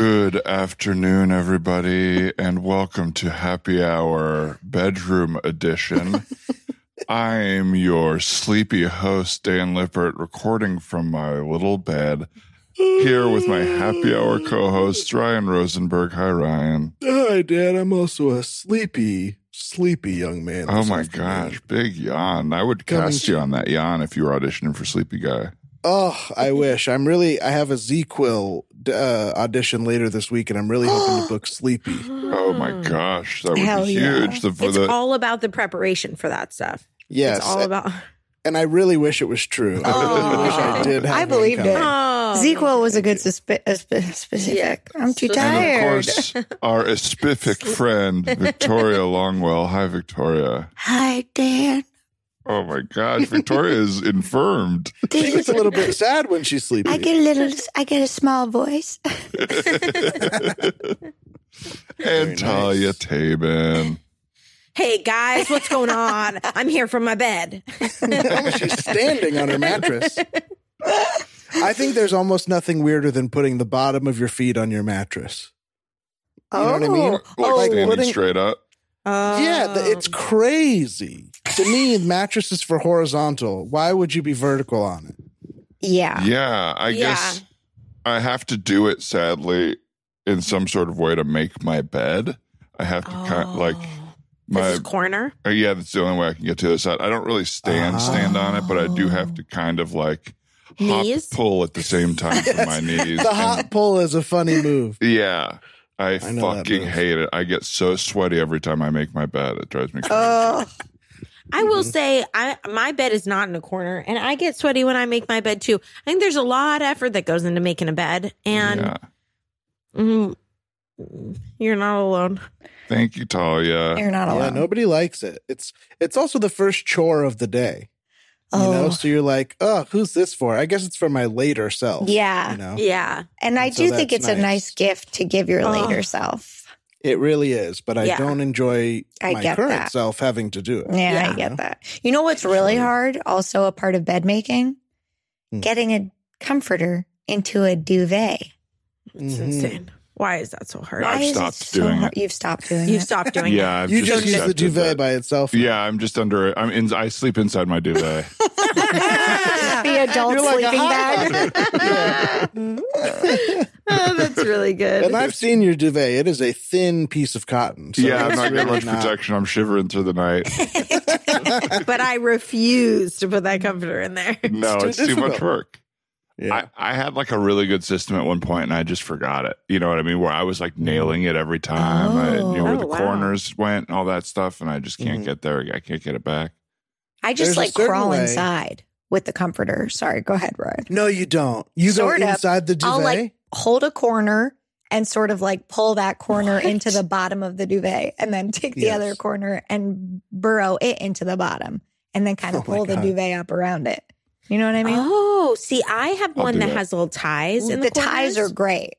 Good afternoon, everybody, and welcome to Happy Hour Bedroom Edition. I'm your sleepy host, Dan Lippert, recording from my little bed, here with my Happy Hour co-host, Ryan Rosenberg. Hi, Ryan. Hi, Dan. I'm also a sleepy young man. Oh, my gosh. Big yawn. I would cast you on that yawn if you were auditioning for Sleepy Guy. Oh, I wish. I have a Z-Quill audition later this week, and I'm really hoping to book Sleepy. Oh, my gosh. That would Hell be yeah. huge. It's all about the preparation for that stuff. Yes. It's all about... And I really wish it was true. I really wish I did have I believed it. Oh. Z-Quill was a good specific. Yeah. I'm too And tired. of course, our espific friend, Victoria Longwell. Hi, Victoria. Hi, Dan. Oh my gosh, Victoria is infirmed. She gets a little bit sad when she's sleepy. I get a small voice. And Talia Tabin. Hey, guys, what's going on? I'm here from my bed. Oh, she's standing on her mattress. I think there's almost nothing weirder than putting the bottom of your feet on your mattress. You know what I mean? Like standing straight up. It's crazy. To me, the mattress is for horizontal. Why would you be vertical on it? Yeah. Yeah, I guess I have to do it, sadly, in some sort of way to make my bed. I have to kind of like This is corner? Yeah, that's the only way I can get to the side. I don't really stand on it, but I do have to kind of like Knees? pull at the same time for my knees. The hot pull is a funny move. Yeah. I know that fucking move. hate it. I get so sweaty every time I make my bed. It drives me crazy. I will say my bed is not in a corner, and I get sweaty when I make my bed, too. I think there's a lot of effort that goes into making a bed, and you're not alone. Thank you, Talia. You're not Yeah, alone. nobody likes it. It's also the first chore of the day. You know, so you're like, oh, who's this for? I guess it's for my later self. Yeah. You know? Yeah. And I So do think that's it's a nice gift to give your later self. It really is, but I don't enjoy I my get current that. self having to do it. Yeah, I get that. You know what's really hard? Also a part of bed making? Getting a comforter into a duvet. It's insane. Why is that so hard? I've Why is it stopped so doing hard? it. You've stopped doing You've it. stopped doing Yeah, it. I've You just use the accepted duvet that. by itself. Yeah, I'm just under it. I sleep inside my duvet. The adult You're like a sleeping hot bag. Oh, that's really good. And I've seen your duvet. It is a thin piece of cotton. So Yeah, I'm it's not getting really much protection. I'm shivering through the night. But I refuse to put that comforter in there. No, it's too much difficult. work. Yeah. I had like a really good system at one point and I just forgot it. You know what I mean? Where I was like nailing it every time. Where the wow. corners went and all that stuff. And I just can't get there. I can't get it back. I just There's a like certain crawl way. inside with the comforter. Sorry, go ahead, Ryan. No, you don't. You Sort go of. inside the duvet? I'll like hold a corner and sort of like pull that corner into the bottom of the duvet and then take the Yes. other corner and burrow it into the bottom and then kind of Oh my pull the God. duvet up around it. You know what I mean? Oh, see, I have one do that that. has little ties in the the ties corners. are great.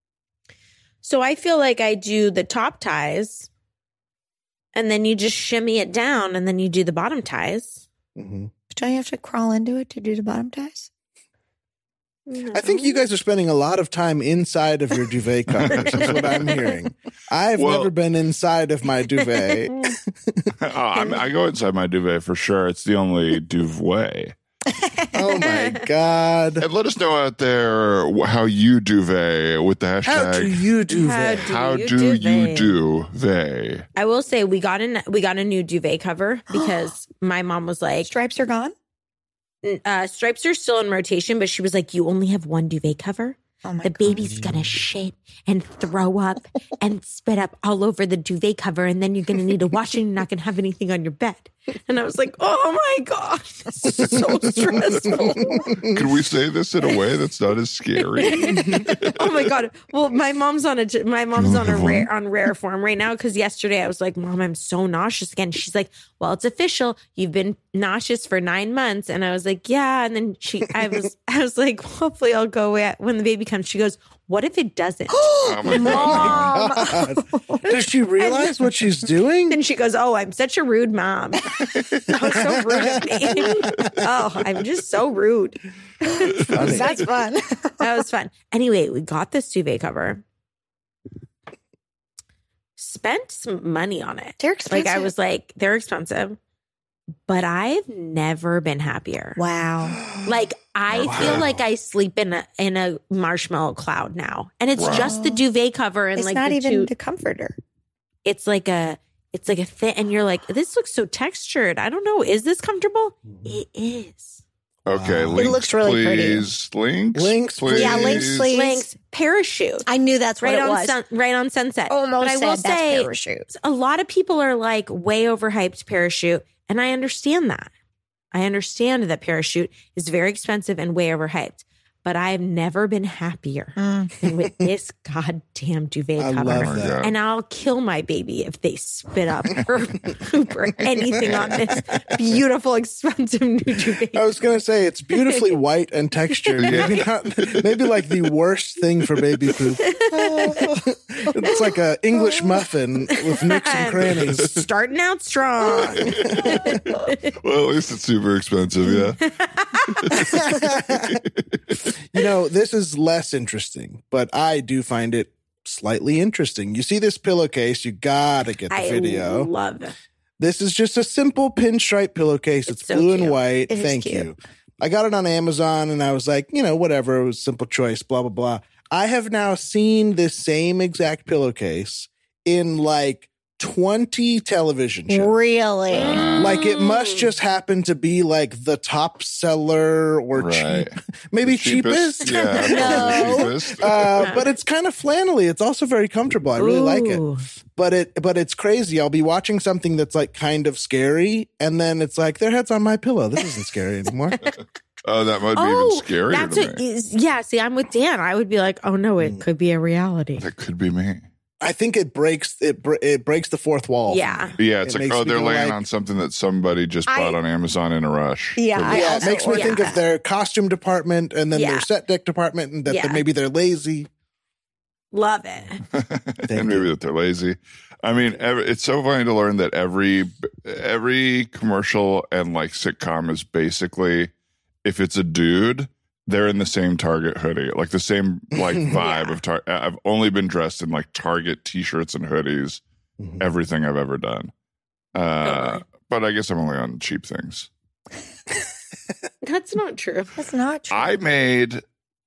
So I feel like I do the top ties, and then you just shimmy it down, and then you do the bottom ties. Mhm. Don't you have to crawl into it to do the bottom ties? I think you guys are spending a lot of time inside of your duvet covers, is what I'm hearing. I've Well- never been inside of my duvet. I go inside my duvet for sure. It's the only duvet. Oh my God. And let us know out there how you duvet with the How do hashtag. you duvet? How do you duvet? I will say we got a new duvet cover because my mom was like, Stripes are gone? stripes are still in rotation, but she was like, you only have one duvet cover. Oh my The God. baby's gonna shit and throw up and spit up all over the duvet cover, and then you're gonna need to wash it and you're not gonna have anything on your bed. And I was like, oh my God, this is so stressful. Can we say this in a way that's not as scary? Oh my God. Well, my mom's on rare form right now because yesterday I was like, Mom, I'm so nauseous again. She's like, well, it's official. You've been nauseous for 9 months. And I was like, yeah. And then I was like, hopefully I'll go away when the baby comes. She goes, what if it doesn't? Oh my God. God. Does she realize what she's doing? And she goes, oh, I'm such a rude mom. I was so rude at me. Oh, I'm just so rude. That's fun. That was fun. Anyway, we got this duvet cover spent some money on it. They're expensive. Like I was like, they're expensive, but I've never been happier. Wow. Like I feel like I sleep in a marshmallow cloud now, and it's just the duvet cover and It's like not the even the comforter. It's like a thin, and you're like, this looks so textured. I don't know, is this comfortable? It is. Okay, Wow. links, It looks really please. Links, Links, please. Yeah, links, please. Links, parachute. I knew that's what Right it on was. right on Sunset. Almost but I said will that's say, parachute. a lot of people are like way overhyped parachute, and I understand that. I understand that parachute is very expensive and way overhyped, but I've never been happier than with this goddamn duvet I cover. love that. And I'll kill my baby if they spit up or poop or anything on this beautiful, expensive new duvet. I was gonna say it's beautifully white and textured. Maybe like the worst thing for baby poop. It's like a English muffin with nooks and crannies. Starting out strong. Well, at least it's super expensive, yeah. You know, this is less interesting, but I do find it slightly interesting. You see this pillowcase, you gotta get the video. I love it. This is just a simple pinstripe pillowcase. It's so blue and cute. white. It is Thank cute. you. I got it on Amazon and I was like, you know, whatever. It was a simple choice, blah, blah, blah. I have now seen this same exact pillowcase in like 20 television shows. Really? Like it must just happen to be like the top seller or Right. maybe cheapest. Yeah, No. probably cheapest. But it's kind of flannelly. It's also very comfortable. I really like it. Ooh. But it's crazy. I'll be watching something that's like kind of scary, and then it's like their head's on my pillow. This isn't scary anymore. Oh, that might be even scarier that's to what me. yeah, see, I'm with Dan. I would be like, oh no, it could be a reality. That could be me. I think it breaks the fourth wall. Yeah. Yeah, it's It like, makes oh, me they're go laying like- on something that somebody just bought on Amazon in a rush. Yeah, I Yeah, it also- makes me think yeah. of their costume department and then Yeah. their set deck department, and that Yeah. maybe they're lazy. Love it. And maybe that they're lazy. I mean, it's so funny to learn that every commercial and like sitcom is basically, if it's a dude, they're in the same Target hoodie, like the same like vibe of Target. I've only been dressed in like Target t-shirts and hoodies, everything I've ever done. But I guess I'm only on cheap things. That's not true. That's not true. I made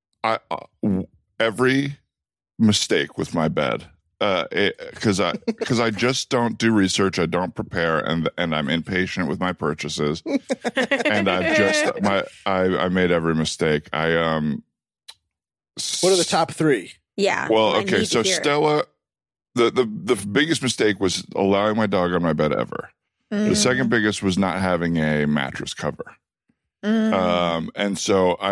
every mistake with my bed because I just don't do research. I don't prepare, and I'm impatient with my purchases. And I made every mistake. What are the top three? Yeah. Well, I okay, need so to hear it. Stella, the biggest mistake was allowing my dog on my bed ever. The second biggest was not having a mattress cover. And so I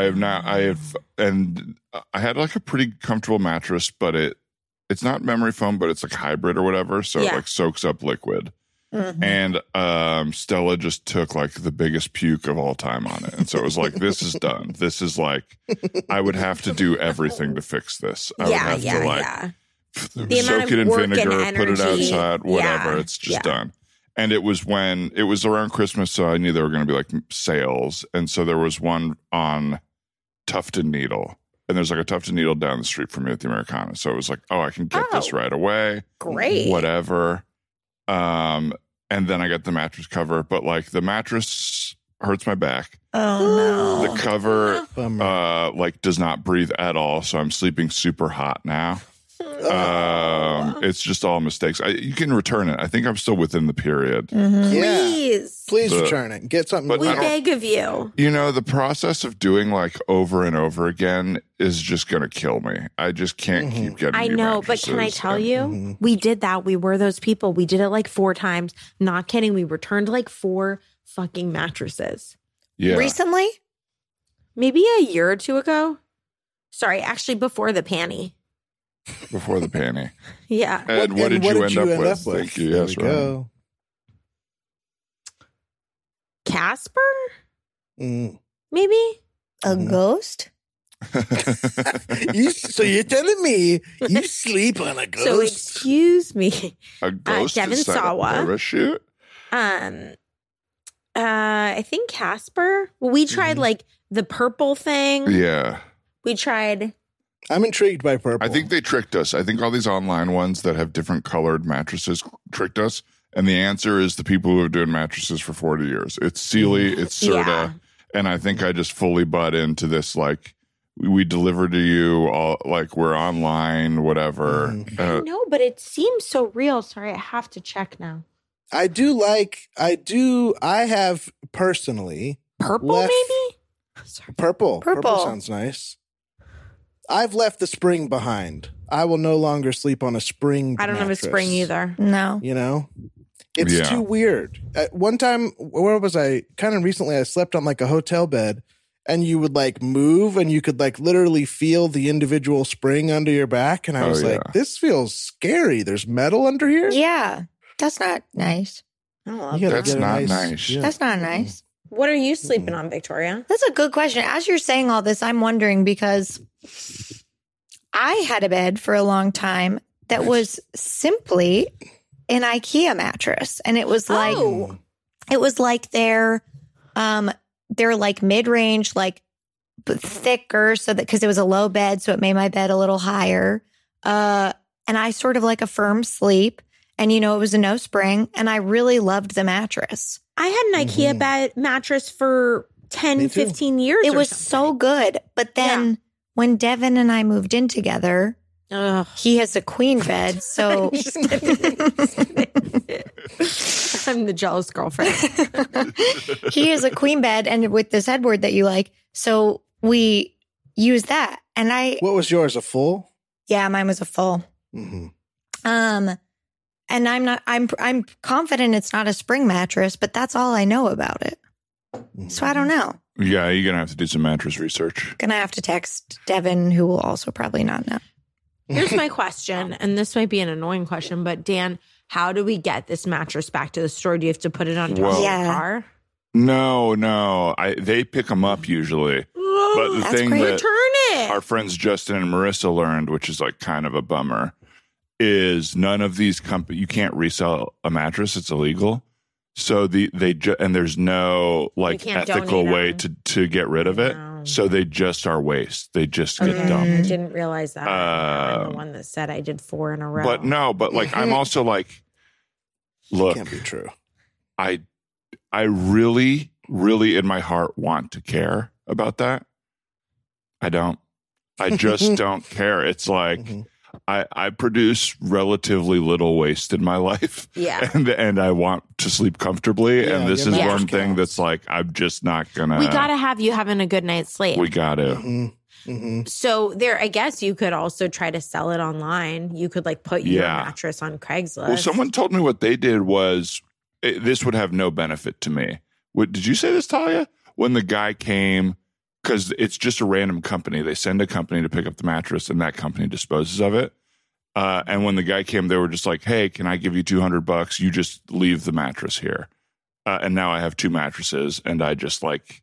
had like a pretty comfortable mattress, but it's not memory foam, but it's like hybrid or whatever. So it like soaks up liquid. And Stella just took like the biggest puke of all time on it. And so it was like, this is done. This is like, I would have to do everything to fix this. I would have to like The amount soak of it in work and vinegar, put it energy. outside, whatever. Yeah. It's just done. And it was around Christmas, so I knew there were going to be like sales. And so there was one on Tufted Needle. And there's like a Tufted Needle down the street from me at the Americana. So it was like, oh, I can get this right away. Great. Whatever. And then I got the mattress cover, but like the mattress hurts my back. Oh no. The cover Bummer. like does not breathe at all. So I'm sleeping super hot now. It's just all mistakes. You can return it. I think I'm still within the period. Yeah. Please But- return it. Get something. but We I don't- beg of you. You know, the process of doing like over and over again is just going to kill me. I just can't keep getting I new know, but can I mattresses. tell you? We did that. We were those people. We did it like 4 times. Not kidding. We returned like 4 fucking mattresses. Yeah. Recently? Maybe a year or 2 ago. Sorry, actually before the panty. Before the panty. Yeah. And what did you end up with? Thank you. There Yes, we Ryan. go. Casper? Mm. Maybe? A ghost? So you're telling me you sleep on a ghost? So excuse me. A ghost Devin inside Sawa. a parachute? I think Casper. Well, we tried like the purple thing. Yeah. We tried I'm intrigued by purple. I think they tricked us. I think all these online ones that have different colored mattresses tricked us. And the answer is the people who have been doing mattresses for 40 years. It's Sealy, it's Serta. Yeah. And I think I just fully bought into this, like, we deliver to you, all like we're online, whatever. No, but it seems so real. Sorry, I have to check now. I have personally Purple, left- maybe? Sorry. Purple Purple. sounds nice. I've left the spring behind. I will no longer sleep on a spring. I don't have a mattress. spring either. No. You know, it's Yeah. too weird. At one time, where was I? Kind of recently, I slept on like a hotel bed, and you would like move, and you could like literally feel the individual spring under your back. And I was like, yeah. this feels scary. There's metal under here. Yeah. That's not nice. I love You gotta that. That's get a not nice. Yeah. That's not nice. What are you sleeping on, Victoria? That's a good question. As you're saying all this, I'm wondering because I had a bed for a long time that was simply an IKEA mattress. And it was like, Oh. it was like they're like mid-range, like but thicker so that, cause it was a low bed. So it made my bed a little higher. And I sort of like a firm sleep and, you know, it was a no spring and I really loved the mattress. I had an IKEA bed mattress for 10, Me too. 15 years. It or was something. so good. But then when Devin and I moved in together, Ugh. he has a queen bed. So I'm the jealous girlfriend. he has a queen bed and with this headboard that you like. So we use that. And What was yours? A full? yeah, mine was a full. Mm-hmm. And I'm confident it's not a spring mattress, but that's all I know about it. So I don't know. Yeah, you're going to have to do some mattress research. Gonna have to text Devin, who will also probably not know. Here's my question, and this might be an annoying question, but Dan, how do we get this mattress back to the store? Do you have to put it on top Well- of the Yeah. car? No. They pick them up usually. But the That's thing great. that Return it. our friends Justin and Marissa learned, which is like kind of a bummer, is none of these companies, you can't resell a mattress. It's illegal. So and there's no like can't ethical donate way them. to get rid of it. No. So they just are waste. They just get Okay, I dumped. didn't realize that. I'm the Um, one that said I did 4 in a row. But like I'm also like, look, Can't be true. I really, really in my heart want to care about that. I don't. I just don't care. It's like Mhm. I produce relatively little waste in my life. Yeah. And I want to sleep comfortably. Yeah, and this your is mattress one thing counts. that's like I'm just not gonna We got to have you having a good night's sleep. we gotta. Mhm. Mhm. So there, I guess you could also try to sell it online. You could like put your Yeah. mattress on Craigslist. Well, someone told me what they did was this would have no benefit to me. Did you say this, Talia? When the guy came, because it's just a random company. They send a company to pick up the mattress, and that company disposes of it. And when the guy came, they were just like, "Hey, can I give you $200? You just leave the mattress here." And now I have 2 mattresses, and I just like,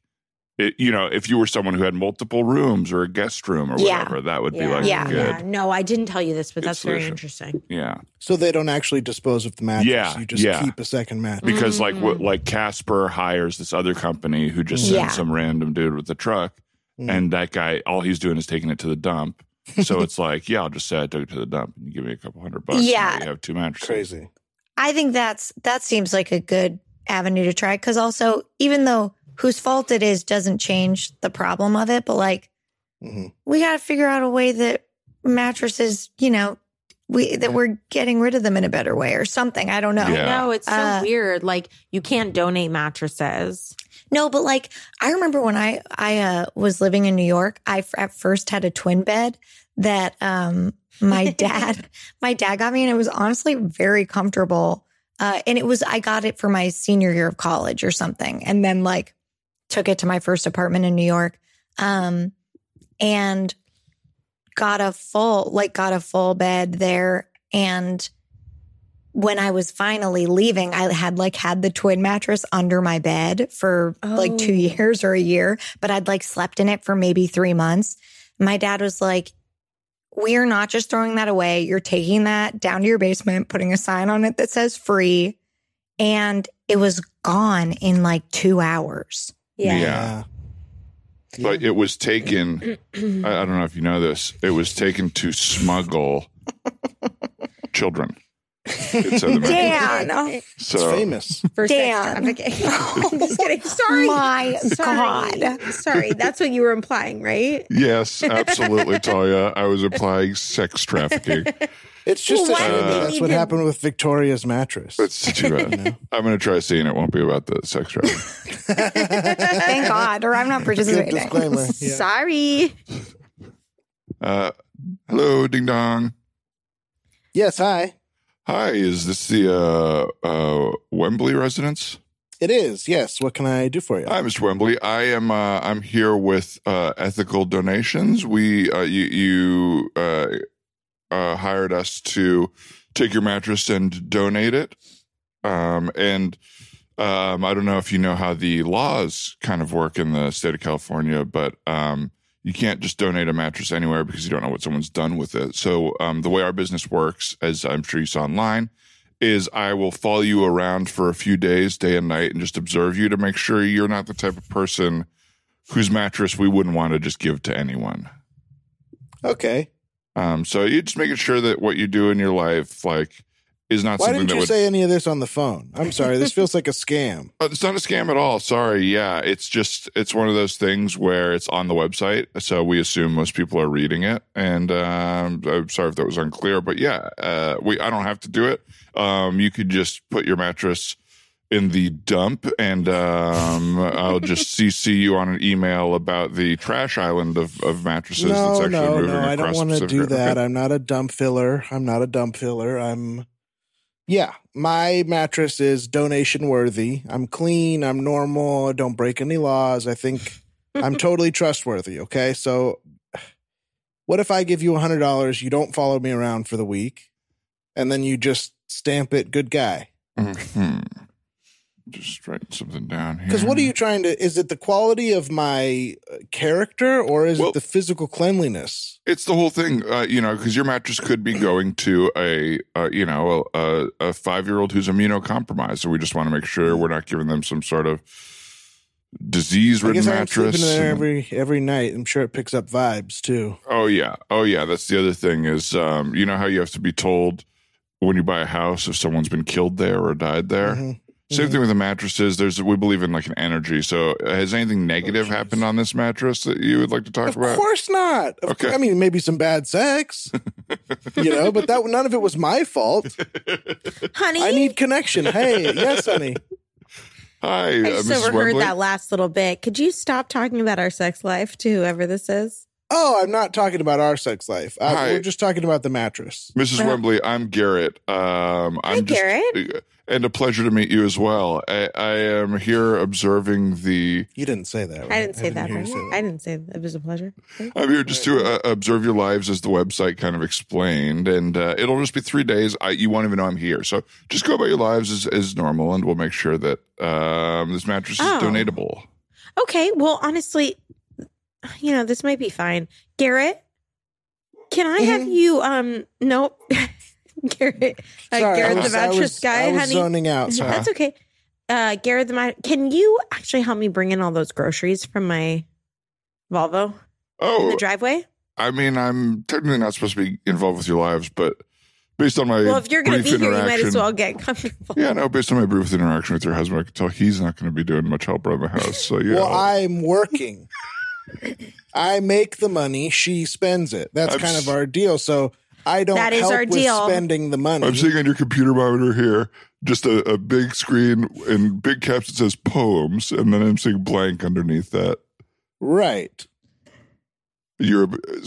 if you were someone who had multiple rooms or a guest room or Yeah. whatever, that would be yeah. like Yeah. good. Yeah. No, I didn't tell you this, but Good that's very solution. interesting. Yeah. So they don't actually dispose of the mattress. Yeah, You just yeah. keep a second mattress. Because like Casper hires this other company who just sends Yeah. some random dude with a truck, Mm. and that guy, all he's doing is taking it to the dump. So it's like, yeah, I'll just say I took it to the dump, and you give me a couple $100. Yeah. and now you have 2 mattresses. Crazy. I think that seems like a good avenue to try. Cause also, even though whose fault it is doesn't change the problem of it, but like Mhm. we got to figure out a way that mattresses, we're getting rid of them in a better way or something. I don't know. Yeah. No, it's so Uh, weird. Like you can't donate mattresses. No, but like I remember when I was living in New York, I at first had a twin bed that my dad got me, and it was honestly very comfortable. And I got it for my senior year of college or something, and then like took it to my first apartment in New York, and got a full bed there. And when I was finally leaving, I had the twin mattress under my bed for like 2 years or a year, but I'd like slept in it for maybe 3 months. My dad was like, "We are not just throwing that away. You're taking that down to your basement, putting a sign on it that says free." And it was gone in like 2 hours. Yeah. Yeah. but it was taken. I don't know if you know this. It was taken to smuggle children. It said the mattress. Dan. It's famous. For Dan. sex trafficking. I'm just kidding. Sorry. My Sorry. God. Sorry. That's what you were implying, right? Yes, absolutely, Talia. I was implying sex trafficking. It's just Well, a why shame did they that's need what to- happened with Victoria's mattress. That's too bad. I'm going to try seeing it. Won't be about the sex trafficking. Thank God, or I'm not Good participating. disclaimer. Yeah. Sorry. Hello, ding dong. Yes, hi. Hi, is this the Wembley residence? It is. Yes. What can I do for you? Hi, Mr. Wembley. I'm here with Ethical Donations. You hired us to take your mattress and donate it. And I don't know if you know how the laws kind of work in the state of California, but you can't just donate a mattress anywhere because you don't know what someone's done with it. So the way our business works, as I'm sure you saw online, is I will follow you around for a few days, day and night, and just observe you to make sure you're not the type of person whose mattress we wouldn't want to just give to anyone. Okay. So you're just making sure that what you do in your life, like, is not Why something didn't that you would. say any of this on the phone? I'm sorry. This feels like a scam. It's not a scam at all. Sorry. Yeah, it's one of those things where it's on the website, so we assume most people are reading it. And I'm sorry if that was unclear, but yeah, I don't have to do it. You could just put your mattress in the dump, and I'll just CC you on an email about the trash island of mattresses that's actually moving across I don't want to Pacific. do that. Okay. I'm not a dump filler. Yeah, my mattress is donation worthy. I'm clean. I'm normal. I don't break any laws. I think I'm totally trustworthy. Okay. So what if I give you $100? You don't follow me around for the week and then you just stamp it good guy. Mhm. Just writing something down here. Because what are you trying to, is it the quality of my character or is Well- it the physical cleanliness? It's the whole thing, because your mattress could be going to a 5-year-old who's immunocompromised. So we just want to make sure we're not giving them some sort of I disease-ridden guess I'm mattress. sleeping in there every night. I'm sure it picks up vibes too. Oh yeah. That's the other thing is, you know how you have to be told when you buy a house if someone's been killed there or died there. Mhm. Same thing with the mattresses. We believe in like an energy. So has anything negative happened on this mattress that you would like to talk Of about? course not. Okay. I mean, maybe some bad sex, but none of it was my fault. Honey, I need connection. Hey, yes, honey. Hi, I just Mrs. overheard Wembley. that last little bit. Could you stop talking about our sex life to whoever this is? Oh, I'm not talking about our sex life. Hi. We're just talking about the mattress. Mrs. Wembley, I'm Garrett. Hi, Garrett. And a pleasure to meet you as well. I am here observing the. You didn't say that. Right? I didn't say that, hear you right? say that. I didn't say that. It was a pleasure. I'm here just to observe your lives as the website kind of explained, and it'll just be 3 days. You won't even know I'm here, so just go about your lives as normal, and we'll make sure that this mattress is Oh. donatable. Okay. Well, honestly, this might be fine. Garrett, can I have you? Nope. Garrett, Sorry, Garrett I was- the mattress guy, I was honey. zoning out. Sorry. That's okay. Garrett can you actually help me bring in all those groceries from my Volvo in Oh, the driveway? I mean, I'm technically not supposed to be involved with your lives, but based on my Well, if you're going to brief be here, you might as interaction- well get comfortable. Yeah, no, based on my brief interaction with your husband, I can tell he's not going to be doing much help around the house. So, yeah. Well, I'm working. I make the money. She spends it. That's I'm kind of s- our deal. So I don't That is help our with deal. spending the money. I'm seeing on your computer monitor here just a big screen in big caps that says poems, and then I'm seeing blank underneath that. Right. You're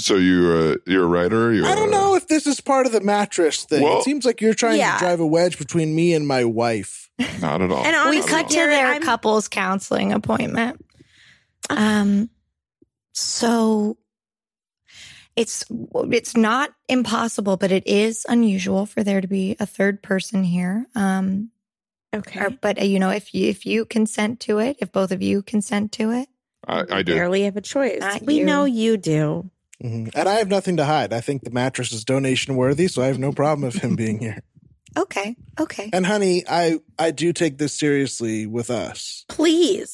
a writer? I don't know if this is part of the mattress thing. Well- It seems like you're trying Yeah. to drive a wedge between me and my wife. Not at all. And We honestly, cut to Garrett, their I'm- couples counseling appointment. So it's not impossible, but it is unusual for there to be a third person here. Okay. But if you consent to it, if both of you consent to it, I do. Barely have a choice. Not We you. know you do. Mhm. And I have nothing to hide. I think the mattress is donation worthy, so I have no problem with him being here. okay. And honey, I do take this seriously with us. Please.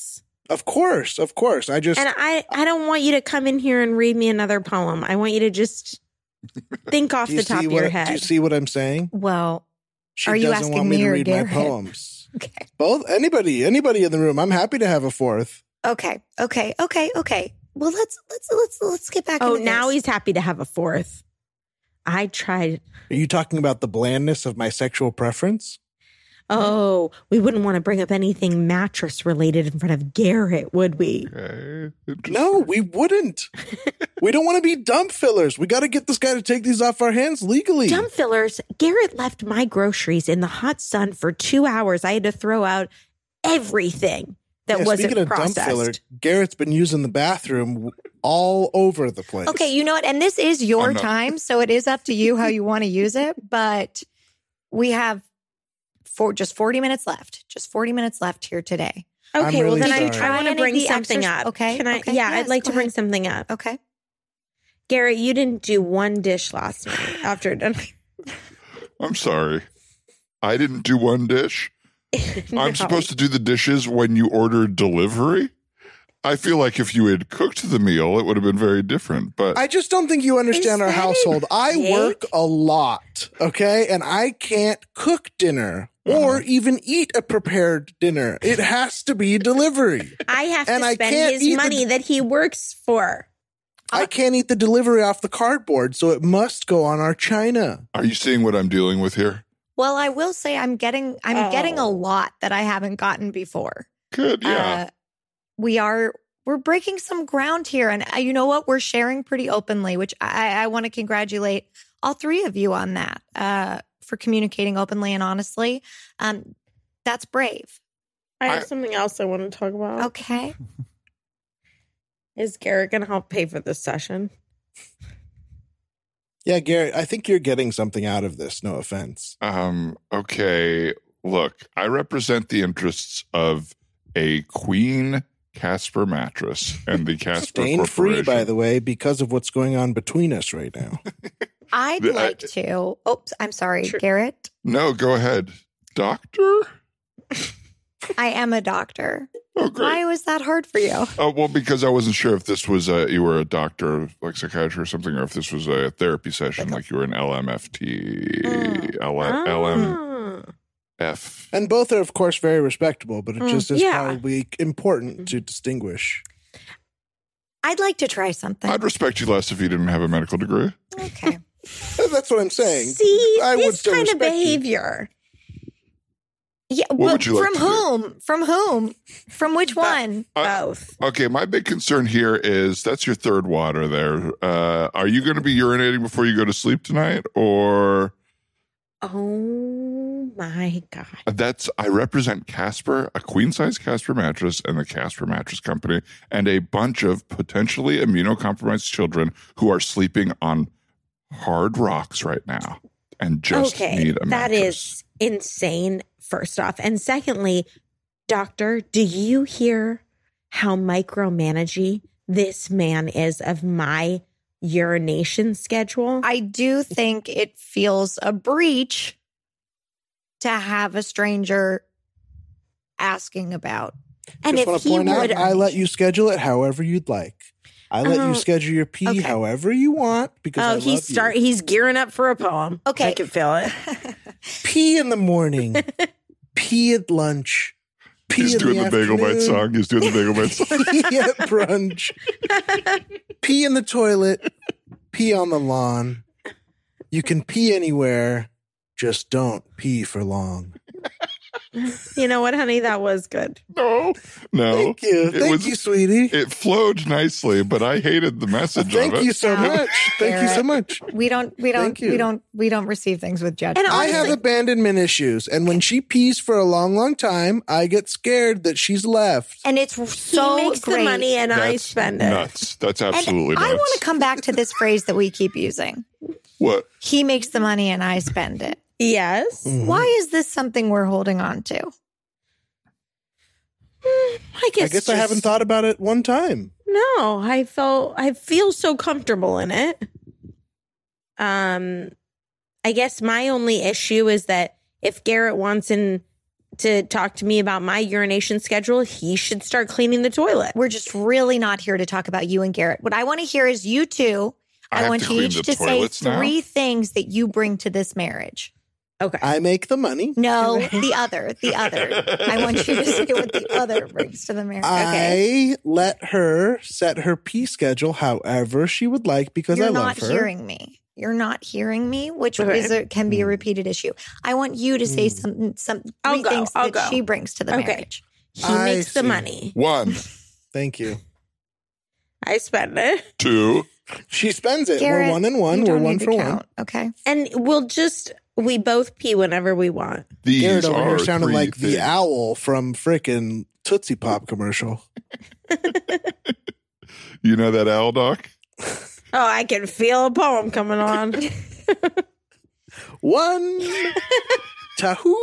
Of course. I just And I don't want you to come in here and read me another poem. I want you to just think off the top of your head. Do you see what I'm saying? Well, She are you doesn't asking want me me to or read Garrett? my poems. Okay. Both anybody in the room. I'm happy to have a fourth. Okay. Well, let's get back. Oh, into now this. he's happy to have a fourth. I tried. Are you talking about the blandness of my sexual preference? Oh, we wouldn't want to bring up anything mattress related in front of Garrett, would we? Okay. No, we wouldn't. We don't want to be dump fillers. We got to get this guy to take these off our hands legally. Dump fillers. Garrett left my groceries in the hot sun for 2 hours. I had to throw out everything that wasn't speaking of processed. dump filler, Garrett's been using the bathroom all over the place. Okay, you know what? And this is your I'm not- time, so it is up to you how you want to use it. But we have just 40 minutes left. Just 40 minutes left here today. I'm Okay, really well, then sorry. I want Try to any bring of the something extras- up. okay, Can I? okay, Yeah, yes, I'd like go to bring ahead. something up. Okay. Garrett, you didn't do one dish last night after dinner. I'm sorry. I didn't do one dish. I'm supposed to do the dishes when you order delivery. I feel like if you had cooked the meal, it would have been very different. But I just don't think you understand Is our that household. I dick? work a lot, okay? And I can't cook dinner or even eat a prepared dinner. It has to be delivery. I have And to I spend can't his eat the- money that he works for. I can't eat the delivery off the cardboard, so it must go on our china. are you seeing what I'm dealing with here? Well, I will say I'm getting a lot that I haven't gotten before. Good. Yeah. We're breaking some ground here, and you know what? We're sharing pretty openly, which I want to congratulate all three of you on that for communicating openly and honestly. That's brave. I have something else I want to talk about. Okay. Is Garrett going to help pay for this session? Yeah, Garrett, I think you're getting something out of this. No offense. Okay. Look, I represent the interests of a Queen Casper mattress and the Casper Stain free, Corporation. by the way, because of what's going on between us right now. I'd I- like to. Oops, I'm sorry, Sure. Garrett. No, go ahead. Doctor? I am a doctor. Oh, great. Why was that hard for you? Oh, well, because I wasn't sure if this was you were a doctor, like psychiatry or something, or if this was a therapy session, like you were an LMFT, LMF. Ah. And both are, of course, very respectable, but it just is yeah. probably important to distinguish. I'd like to try something. I'd respect you less if you didn't have a medical degree. Okay. That's what I'm saying. See, I would this still kind of respect you. behavior. Yeah. What Well, would you like from to do? whom? From whom? From which one? Both. Okay, my big concern here is that's your third water there. Are you going to be urinating before you go to sleep tonight, or Oh my God. I represent Casper, a queen size Casper mattress, and the Casper Mattress Company, and a bunch of potentially immunocompromised children who are sleeping on hard rocks right now and just need a that mattress. is insane, first off. And secondly, doctor, do you hear how micromanaging this man is of my urination schedule? I do think it feels a breach to have a stranger asking about. And Just want if to he point would, out, I let you schedule it however you'd like. I let Oh, you schedule your pee okay. however you want because I love he's gearing up for a poem. Okay. I can feel it. you. Pee in the morning, pee at lunch, pee He's in doing the Bagel Bite afternoon, song. He's doing the Bagel Bite song. Pee at brunch, pee in the toilet, pee on the lawn. You can pee anywhere, just don't pee for long. You know what, honey? That was good. No. Thank you. It Thank was- you, sweetie. It flowed nicely, but I hated the message Thank of it. you so much. Thank you so much. We don't Thank you. receive things with judgment. And I have honestly- abandonment issues, and when she pees for a long, long time, I get scared that she's left. And it's so he makes great. the money and I That's spend it. nuts. That's And absolutely I nuts. want to come back to this phrase that we keep using. What? He makes the money and I spend it. Yes. Mhm. Why is this something we're holding on to? I guess I haven't thought about it one time. No, I feel so comfortable in it. I guess my only issue is that if Garrett wants an to talk to me about my urination schedule, he should start cleaning the toilet. We're just really not here to talk about you and Garrett. What I want to hear is you two. I want you each to say 3 things that you bring to this marriage. Okay. I make the money. No, the other. I want you to say what the other brings to the marriage. Okay. I let her set her pee schedule however she would like because I love her. You're not hearing me, which can be a repeated issue. I want you to say three things that she brings to the marriage. He makes the money. 1. Thank you. I spend it. 2. She spends it. Garrett, we're 1 and 1. We're 1 for 1. Okay. And we both pee whenever we want. Garrett over here sounded like the owl from frickin' Tootsie Pop commercial. You know that owl, Doc? Oh, I can feel a poem coming on. 1, 2,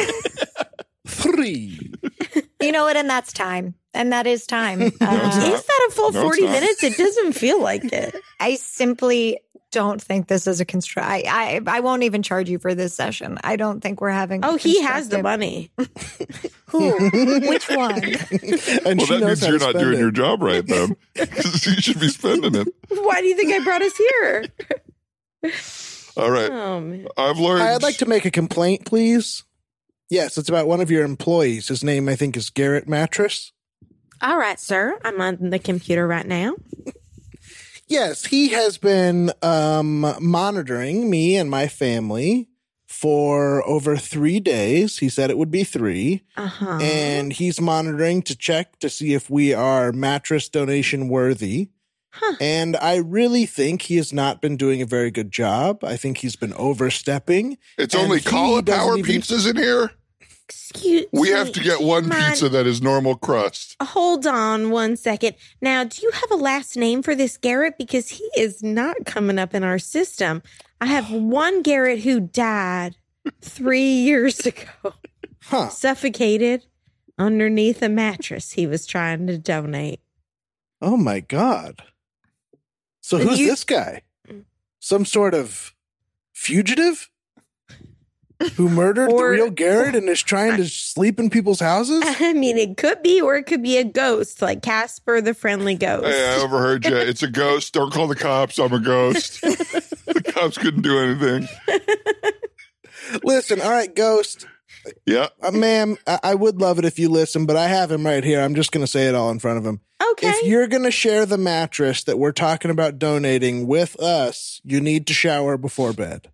3. You know what? And that's time. And that is time. Is that a full 40 minutes? It doesn't feel like it. I simply don't think this is a I won't even charge you for this session. I don't think we're having. Oh, he has the money. Who? Which one? And that means you're not doing your job right, then. Because you should be spending it. Why do you think I brought us here? All right. I've learned. I'd like to make a complaint, please. Yes, it's about one of your employees. His name, I think, is Garrett Mattress. All right, sir. I'm on the computer right now. Yes, he has been monitoring me and my family for over 3 days. He said it would be 3. And he's monitoring to check to see if we are mattress donation worthy. And I really think he has not been doing a very good job. I think he's been overstepping. It's only cauliflower pizzas in here? We have to get one pizza that is normal crust. Hold on 1 second. Now, do you have a last name for this Garrett? Because he is not coming up in our system. I have one Garrett who died 3 years ago. Suffocated underneath a mattress he was trying to donate. Oh, my God. So who's this guy? Some sort of fugitive? Who murdered the real Garrett and is trying to sleep in people's houses? I mean, it could be, or it could be a ghost, like Casper the Friendly Ghost. Hey, I overheard you. It's a ghost. Don't call the cops. I'm a ghost. The cops couldn't do anything. Listen, all right, ghost. Yeah. Ma'am, I would love it if you listen, but I have him right here. I'm just going to say it all in front of him. Okay. If you're going to share the mattress that we're talking about donating with us, you need to shower before bed.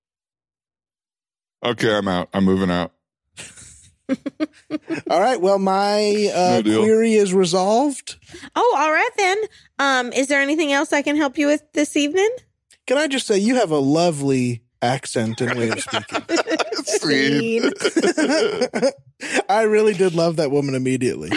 Okay, I'm out. I'm moving out. All right. Well, my query is resolved. Oh, all right then. Is there anything else I can help you with this evening? Can I just say you have a lovely accent and way of speaking. Sweet. I really did love that woman immediately.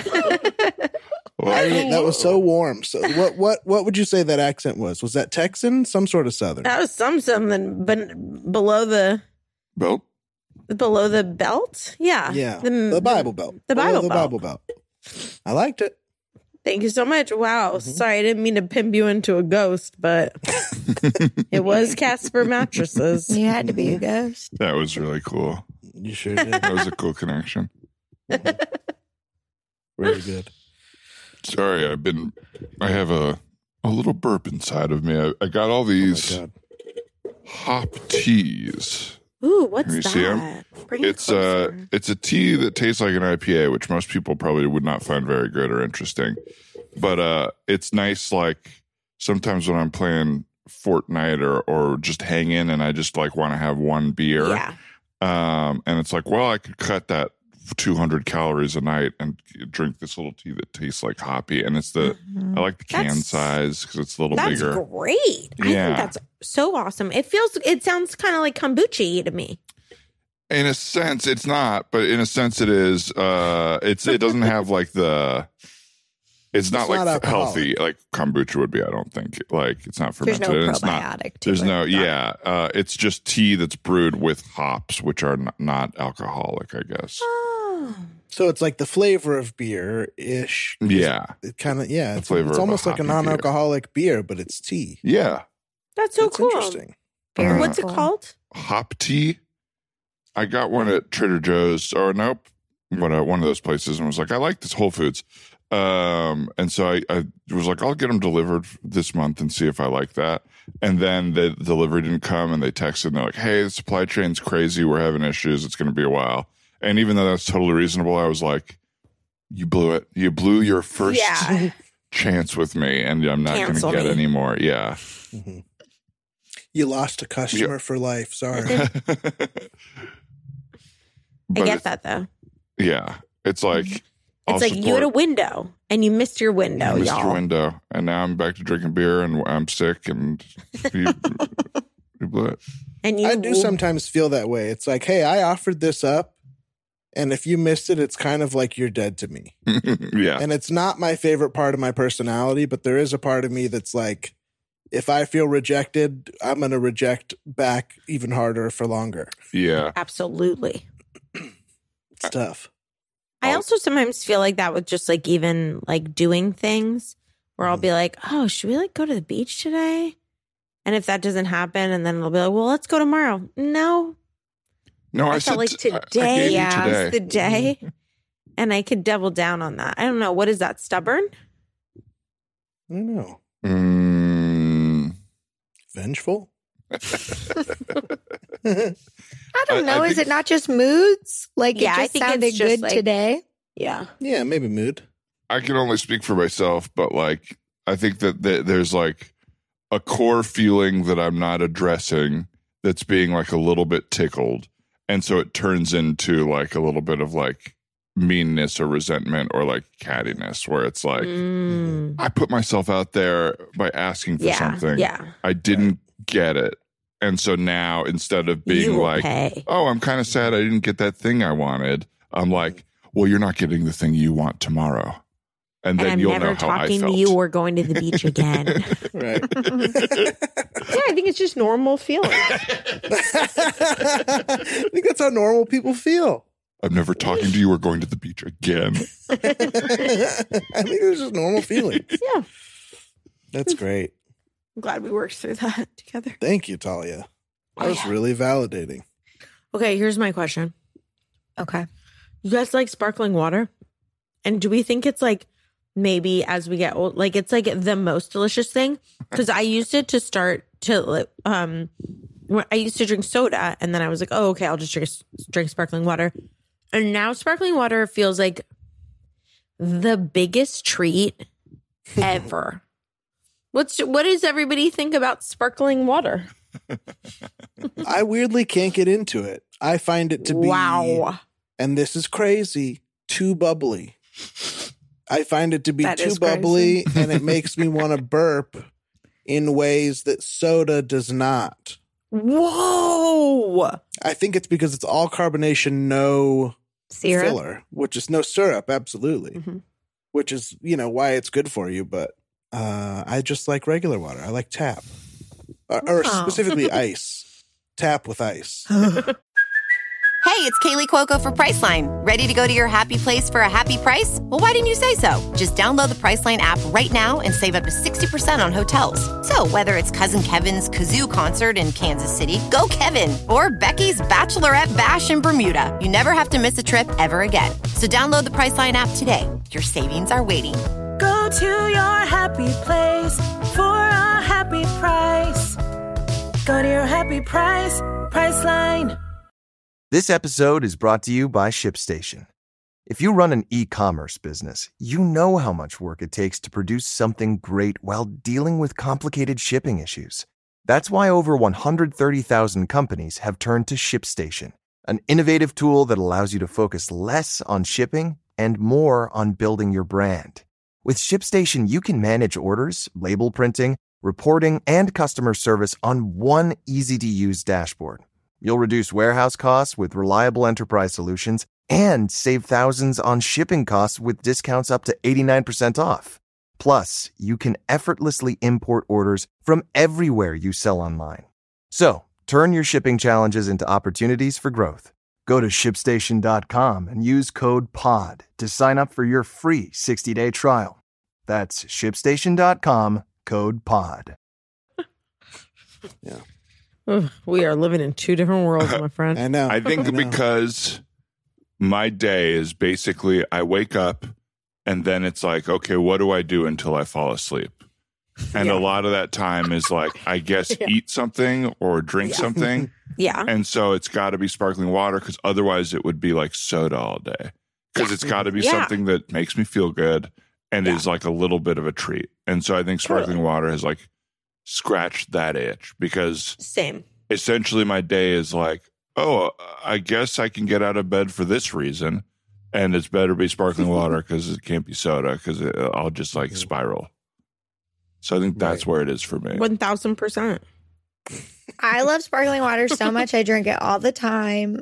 That was so warm. So what would you say that accent was? Was that Texan? Some sort of Southern? That was something below the belt. Below the belt? Yeah. Yeah. The Bible Belt. The Bible Belt. I liked it. Thank you so much. Wow. Sorry, I didn't mean to pimp you into a ghost, but it was Casper Mattresses. You had to be a ghost. That was really cool. You sure did. That was a cool connection. Very good. Sorry, I have a little burp inside of me. I got all these hop teas. Ooh, what's you that? See them? It's a tea that tastes like an IPA, which most people probably would not find very good or interesting. But it's nice. Like sometimes when I'm playing Fortnite or just hanging, and I just like want to have one beer. Yeah. And it's like, well, I could cut that 200 calories a night and drink this little tea that tastes like hoppy. And it's I like the can size because it's a little bigger. That's great. I think that's so awesome. It sounds kind of like kombucha to me. In a sense, it's not, but in a sense, it is. It doesn't have like it's not like healthy like kombucha would be. I don't think like it's not fermented. There's no probiotic. It's just tea that's brewed with hops, which are not alcoholic, I guess. So it's like the flavor of beer-ish. Yeah. It kind of, it's almost like a non-alcoholic beer, but it's tea. Yeah. That's so cool. Interesting. What's it called? Hop tea. I got one at Trader Joe's. Or nope. one of those places and was like, I like this Whole Foods. And so I was like, I'll get them delivered this month and see if I like that. And then the delivery didn't come and they texted and they're like, hey, the supply chain's crazy. We're having issues. It's going to be a while. And even though that's totally reasonable, I was like, you blew it. You blew your first chance with me and I'm not going to get any more. Yeah. Mm-hmm. You lost a customer for life. Sorry. I get that though. Yeah. It's like, it's like you had a window and you missed your window, you missed y'all. your window. And now I'm back to drinking beer and I'm sick and you blew it. And I do sometimes feel that way. It's like, hey, I offered this up. And if you missed it, it's kind of like you're dead to me. Yeah. And it's not my favorite part of my personality, but there is a part of me that's like, if I feel rejected, I'm going to reject back even harder for longer. Yeah. Absolutely. It's tough. I also sometimes feel like that with just like even like doing things where I'll be like, oh, should we like go to the beach today? And if that doesn't happen, and then it'll be like, well, let's go tomorrow. No, I felt like today was the day. And I could double down on that. I don't know. What is that? Stubborn? I don't know. Vengeful? I don't know. Is it not just moods? Like, Yeah, it I just think sounded it's just good like- today? Yeah. Yeah, maybe mood. I can only speak for myself, but like, I think that there's like a core feeling that I'm not addressing that's being like a little bit tickled. And so it turns into like a little bit of like meanness or resentment or like cattiness where it's like, I put myself out there by asking for something. Yeah. I didn't get it. And so now instead of being like, oh, I'm kind of sad I didn't get that thing I wanted, I'm like, well, you're not getting the thing you want tomorrow. And then I'm you'll never know how I talking felt. to you or going to the beach again. Right. Yeah, I think it's just normal feeling. I think that's how normal people feel. I'm never talking to you or going to the beach again. I think it's just normal feelings. Yeah. That's great. I'm glad we worked through that together. Thank you, Talia. That was really validating. Okay, here's my question. Okay. You guys like sparkling water? And do we think it's like maybe as we get old, like it's like the most delicious thing? Because I used it to start to, I used to drink soda and then I was like, oh, okay, I'll just drink sparkling water. And now sparkling water feels like the biggest treat ever. What does everybody think about sparkling water? I weirdly can't get into it. I find it to be, wow. and this is crazy, too bubbly. I find it to be That too is bubbly, and it makes me want to burp in ways that soda does not. Whoa. I think it's because it's all carbonation, no Syrup? filler, which is no syrup, absolutely. Mm-hmm. Which is, why it's good for you, but I just like regular water. I like tap. Or specifically ice. Tap with ice. Hey, it's Kaylee Cuoco for Priceline. Ready to go to your happy place for a happy price? Well, why didn't you say so? Just download the Priceline app right now and save up to 60% on hotels. So whether it's Cousin Kevin's Kazoo Concert in Kansas City, go Kevin, or Becky's Bachelorette Bash in Bermuda, you never have to miss a trip ever again. So download the Priceline app today. Your savings are waiting. Go to your happy place for a happy price. Go to your happy price, Priceline. This episode is brought to you by ShipStation. If you run an e-commerce business, you know how much work it takes to produce something great while dealing with complicated shipping issues. That's why over 130,000 companies have turned to ShipStation, an innovative tool that allows you to focus less on shipping and more on building your brand. With ShipStation, you can manage orders, label printing, reporting, and customer service on one easy-to-use dashboard. You'll reduce warehouse costs with reliable enterprise solutions and save thousands on shipping costs with discounts up to 89% off. Plus, you can effortlessly import orders from everywhere you sell online. So, turn your shipping challenges into opportunities for growth. Go to ShipStation.com and use code POD to sign up for your free 60-day trial. That's ShipStation.com, code POD. Yeah. We are living in two different worlds, my friend. I know. I think because my day is basically I wake up and then it's like, okay, what do I do until I fall asleep? And a lot of that time is like, I guess, eat something or drink something. Yeah. And so it's got to be sparkling water because otherwise it would be like soda all day. Because it's got to be something that makes me feel good and is like a little bit of a treat. And so I think sparkling water has like scratched that itch because Same. essentially my day is like, oh, I guess I can get out of bed for this reason. And it's better be sparkling water because it can't be soda because I'll just like spiral. So I think that's where it is for me. 1000%. I love sparkling water so much. I drink it all the time.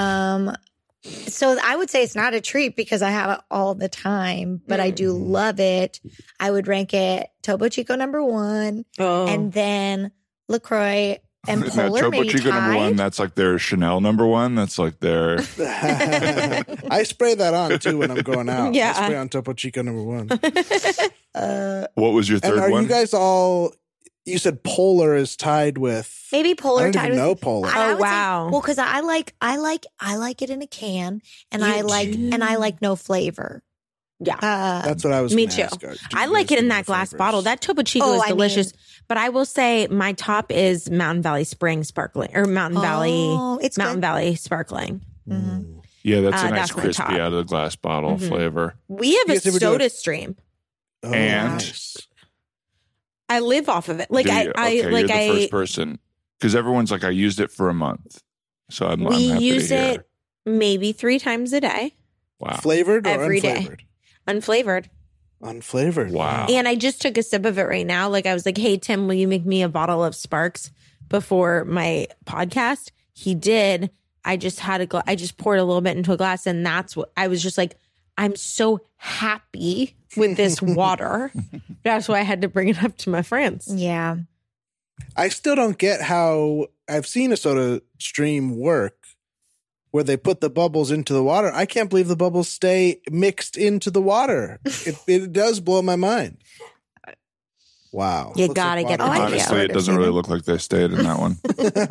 So I would say it's not a treat because I have it all the time, but I do love it. I would rank it Topo Chico #1, and then LaCroix and Polar Topo maybe Chico tied. #1, that's like their Chanel #1. That's like their... I spray that on too when I'm going out. Yeah. I spray on Topo Chico #1. What was your And third are one? you guys all? You said Polar is tied with. Maybe I Polar don't tied even with know Polar. I would say- wow. well, because I like it in a can, and I like no flavor. Yeah. That's what I was. Me gonna too. ask. Do you I guys like it in know that the glass flavors? bottle. That Topo Chico Oh, is I delicious. mean- but I will say my top is Mountain Valley Spring Sparkling or Mountain Oh, it's Mountain good. Valley Sparkling. Mhm. Yeah, that's a nice that's my crispy top. out of the glass bottle flavor. We have You a guys ever do soda it- stream. Oh, And- nice. I live off of it. Like Do you? I Okay, like you're the I first person. Because everyone's like, I used it for a month. So I'm we happy use to hear. it maybe 3 times a day, Wow. Flavored or Every day. unflavored? unflavored. Unflavored. Wow. And I just took a sip of it right now. Like I was like, "Hey Tim, will you make me a bottle of Sparks before my podcast?" He did. I just had I just poured a little bit into a glass, and that's what I was just like, I'm so happy with this water. That's why I had to bring it up to my friends. Yeah. I still don't get how I've seen a soda stream work where they put the bubbles into the water. I can't believe the bubbles stay mixed into the water. It does blow my mind. Wow. You Looks gotta like get water. the Honestly, it doesn't really look like they stayed in that one.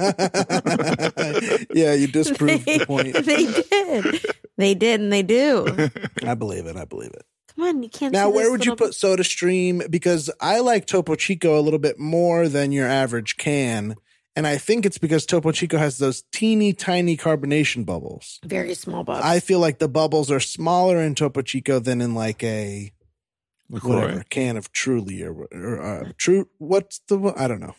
Yeah, you disproved the point. They did. They did, and they do. I believe it. I believe it. Come on, you can't. Now, see where this would you little- put Soda Stream? Because I like Topo Chico a little bit more than your average can. And I think it's because Topo Chico has those teeny tiny carbonation bubbles. very small bubs? I feel like the bubbles are smaller in Topo Chico than in like a LaCroix. whatever can of Truly or True. What's the one? I don't know.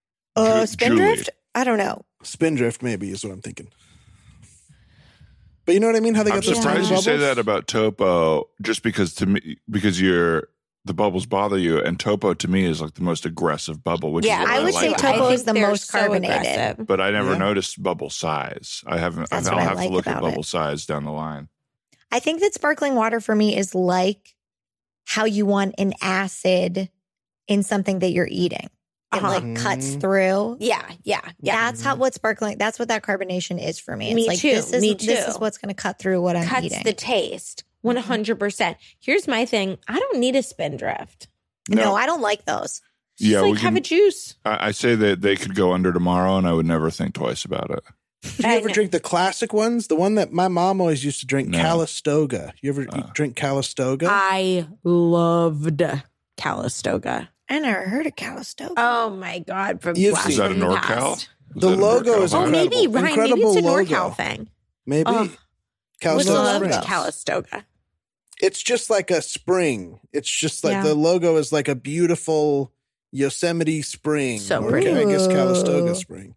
Spindrift? I don't know. Spindrift maybe is what I'm thinking. But you know what I mean? How they I'm got those tiny surprised you bubbles? say that about Topo, just because to me, because the bubbles bother you, and Topo to me is like the most aggressive bubble. Which Yeah, is what I would say like Topo about it. is the they're most so carbonated. aggressive. But I never Yeah. noticed bubble size. I haven't. That's I'll what I have like to look at about bubble it. size down the line. I think that sparkling water for me is like how you want an acid in something that you're eating. It like cuts through. Yeah. That's what that carbonation is for me. It's Me like, too, This is, me This too. is what's going to cut through what I'm Cuts eating. the taste 100%. Here's my thing. I don't need a Spindrift. no, I don't like those. Yeah, Just we like have can- a juice. I say that they could go under tomorrow, and I would never think twice about it. Do you ever And- drink the classic ones? The one that my mom always used to drink, No. Calistoga. You ever drink Calistoga? I loved Calistoga. I never heard of Calistoga. Oh my God. From You've blast seen- Is that a from the NorCal? past. Is The that a logo NorCal is Oh, vibe? incredible. maybe, Ryan. Maybe it's a Incredible NorCal logo. thing. Maybe Oh, Would Calistoga love Springs. Calistoga. It's just like a spring. It's just like Yeah. the logo is like a beautiful Yosemite spring. So or pretty. I guess Calistoga Ooh. spring.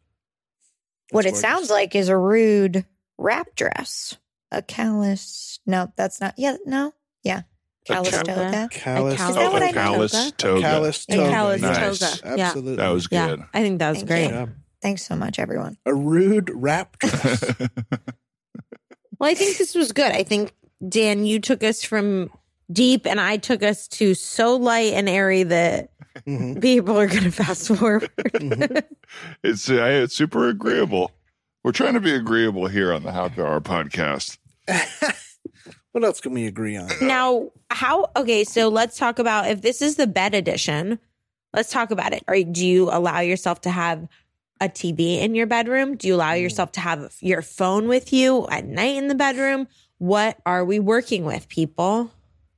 What it That's sounds gorgeous. like is a rude wrap dress. A callus. No, that's not. Yeah, no. Yeah. Calistoga. Calistoga. Is that what I meant? Calistoga. Calistoga. Calistoga. Nice. Yeah. Absolutely. That was Yeah. good. I think that was Thank great. you. Yeah. Thanks so much, everyone. A rude wrap dress. Well, I think this was good. I think, Dan, you took us from deep and I took us to so light and airy that Mhm. people are going to fast forward. It's super agreeable. We're trying to be agreeable here on the Happy Hour podcast. What else can we agree on? Now, so let's talk about if this is the bed edition, let's talk about it. Do you allow yourself to have a TV in your bedroom? Do you allow yourself to have your phone with you at night in the bedroom? What are we working with, people?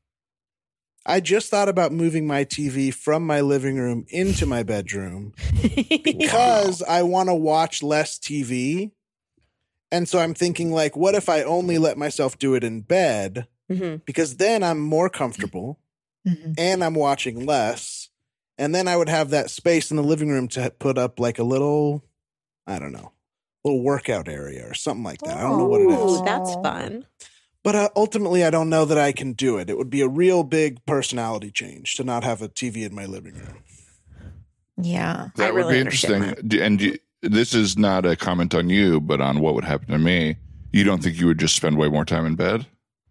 I just thought about moving my TV from my living room into my bedroom because I want to watch less TV. And so I'm thinking, like, what if I only let myself do it in bed? Mm-hmm. Because then I'm more comfortable and I'm watching less. And then I would have that space in the living room to put up like a little, I don't know, little workout area or something like that. I don't know what it is. Ooh, that's fun. But ultimately, I don't know that I can do it. It would be a real big personality change to not have a TV in my living room. Yeah. That would be interesting. And this is not a comment on you, but on what would happen to me. You don't think you would just spend way more time in bed?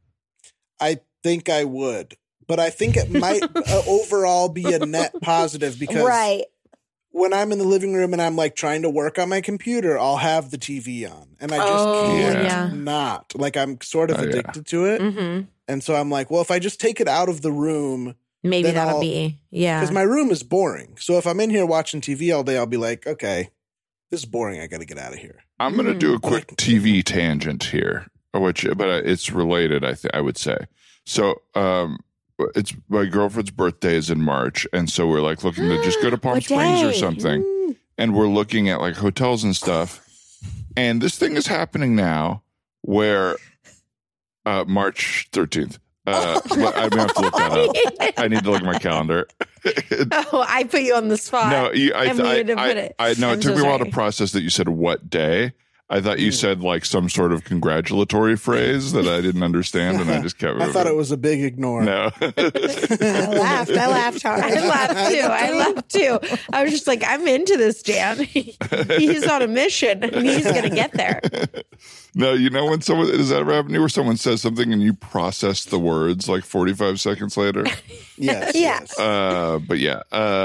I think I would. But I think it might overall be a net positive because when I'm in the living room and I'm like trying to work on my computer, I'll have the TV on. And I just can't not. Like I'm sort of addicted to it. Mm-hmm. And so I'm like, well, if I just take it out of the room, maybe that'll be, because my room is boring. So if I'm in here watching TV all day, I'll be like, okay, this is boring. I got to get out of here. I'm going to do a quick TV tangent here, but it's related, I would say. So, it's my girlfriend's birthday is in March, and so we're like looking to just go to Palm Springs or something, and we're looking at like hotels and stuff. And this thing is happening now, where March 13th. I have to look that up. I need to look at my calendar. I put you on the spot. No, I needed to put it. It took me a while to process that you said what day. I thought you said like some sort of congratulatory phrase that I didn't understand, and I just kept moving. I thought it was a big ignore. No. I laughed hard. I laughed too. I was just like, I'm into this, Dan. He's on a mission, and he's going to get there. No, you know when someone, does that ever happen to you where someone says something and you process the words like 45 seconds later? Yes. But yeah.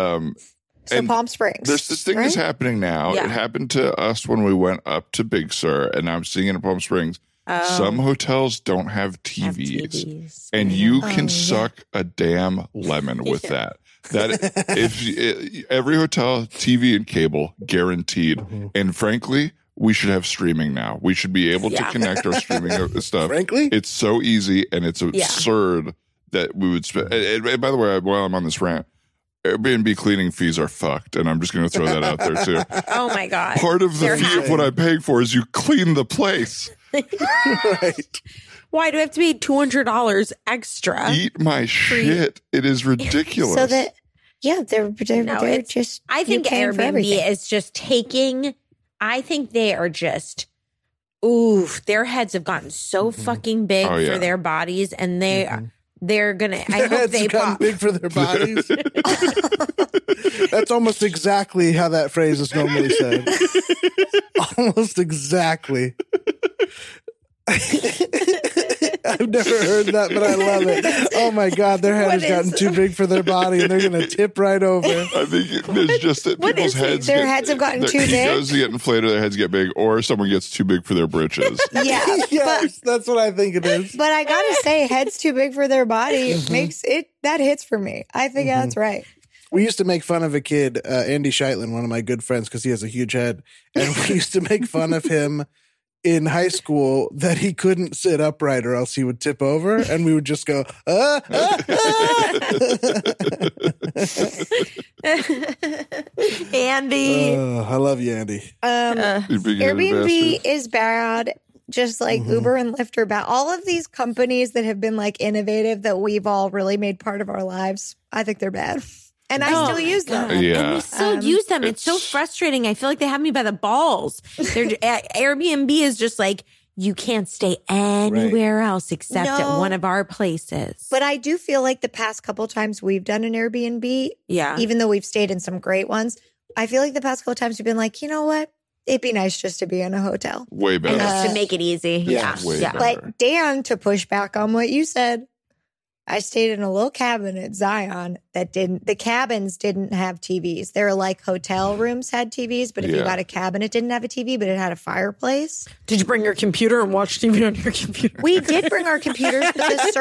So Palm Springs. There's this thing that's happening now. Yeah. It happened to us when we went up to Big Sur, and I'm seeing it in Palm Springs. Some hotels don't have TVs. And you can suck a damn lemon with that. Every hotel, TV and cable, guaranteed. And frankly, we should have streaming now. We should be able to connect our streaming stuff. Frankly, it's so easy, and it's absurd that we would spend. And by the way, while I'm on this rant, Airbnb cleaning fees are fucked, and I'm just going to throw that out there too. Oh my God. Part of the fee of what I'm paying for is you clean the place. right. Why do I have to pay $200 extra? Eat my shit. It is ridiculous. So that, they're just. I think Airbnb is just taking. I think they are just. Oof, their heads have gotten so fucking big for their bodies, and they are. They're gonna. I hope they pop big for their bodies. That's almost exactly how that phrase is normally said. Almost exactly. I've never heard that, but I love it. Oh my God, their head has gotten too big for their body, and they're going to tip right over. I think there's just that people's heads. Their heads have gotten too big. Egos get inflated, their heads get big, or someone gets too big for their britches. Yeah, yes, that's what I think it is. But I gotta say, heads too big for their body makes it that hits for me. I think that's right. We used to make fun of a kid, Andy Sheitlin, one of my good friends, because he has a huge head, and we used to make fun of him in high school that he couldn't sit upright or else he would tip over, and we would just go, Andy. I love you, Andy. Airbnb is bad, just like Uber and Lyft are bad. All of these companies that have been like innovative that we've all really made part of our lives, I think they're bad. And I still use them. Yeah. And we still use them. It's so frustrating. I feel like they have me by the balls. Airbnb is just like, you can't stay anywhere else except at one of our places. But I do feel like the past couple times we've done an Airbnb, even though we've stayed in some great ones, I feel like the past couple times we've been like, you know what? It'd be nice just to be in a hotel. Way better. Just to make it easy. Way better. But Dan, to push back on what you said, I stayed in a little cabin at Zion the cabins didn't have TVs. They were like hotel rooms had TVs, but if you got a cabin, it didn't have a TV, but it had a fireplace. Did you bring your computer and watch TV on your computer? We did bring our computers, but the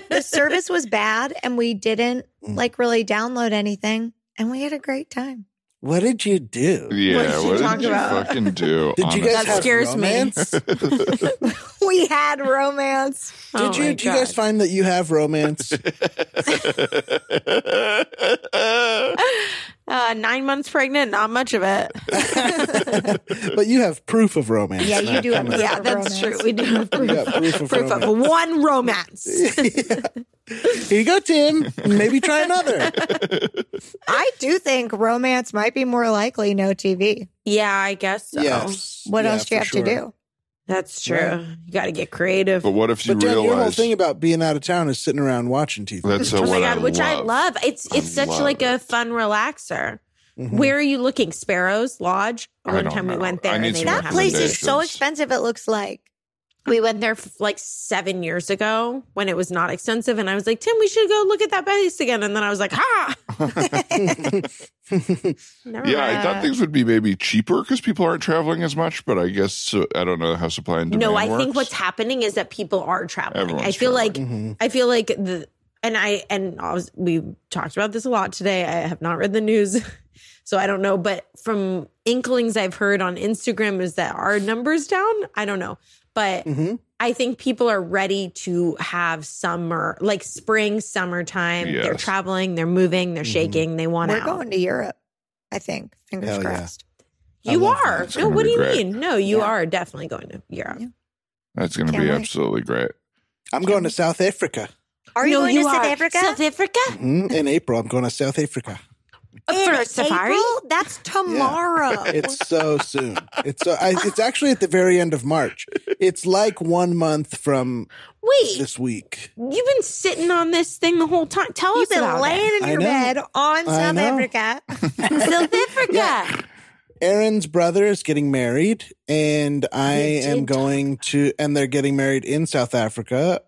service was bad, and we didn't like really download anything, and we had a great time. What did you do? Yeah, What did you talk did you about? fucking do? Did you guys That have scares me. romance? We had romance. Oh Did you? my Do you guys God. find that you have romance? 9 months pregnant, not much of it. But you have proof of romance. Yeah, you do have proof Yeah, of that's romance. true. We do have You got proof of proof romance. of one romance. Here you go, Tim. Maybe try another. I do think romance might be more likely no TV. Yeah, I guess so. Yes. What Yeah, else do you for have sure. to do? That's true. Right. You got to get creative. But what if you But Jen, your whole realize thing about being out of town is sitting around watching TV. that's Oh what my God, which I love. love. It's I such love like a it. fun relaxer. Mhm. Where are you looking? Sparrows Lodge? I One don't time we know. went there I and need they some don't That have place it. is so recommendations. expensive, it looks like. We went there like 7 years ago when it was not expensive. And I was like, Tim, we should go look at that place again. And then I was like, never Yeah, I mind. thought things would be maybe cheaper because people aren't traveling as much. But I guess I don't know how supply and demand No, I think works. what's happening is that people are traveling. Everyone's I feel traveling. like I feel like we talked about this a lot today. I have not read the news, so I don't know. But from inklings I've heard on Instagram is that our numbers down. I don't know, but Mhm. I think people are ready to have summer, like spring, summertime. They're Yes. traveling, they're moving, they're shaking, they want We're out. going to Europe, I think. Fingers Hell yeah. crossed. I You love are. that. It's No, gonna what be do you great. mean? No, you Yeah. are definitely going to Europe. Yeah. That's going to Can't be wait. absolutely great. I'm going to South Africa. Are you No, going to are. South Africa? South Africa? In April, I'm going to South Africa. For In a safari? April? That's tomorrow. It's so soon. It's actually at the very end of March. It's like 1 month from Wait, this week. you've been sitting on this thing the whole time. Tell You've us been about laying it. in I your know. bed on South know. Africa. South Africa. Yeah. Aaron's brother is getting married, and I You am did talk going to, and they're getting married in South Africa,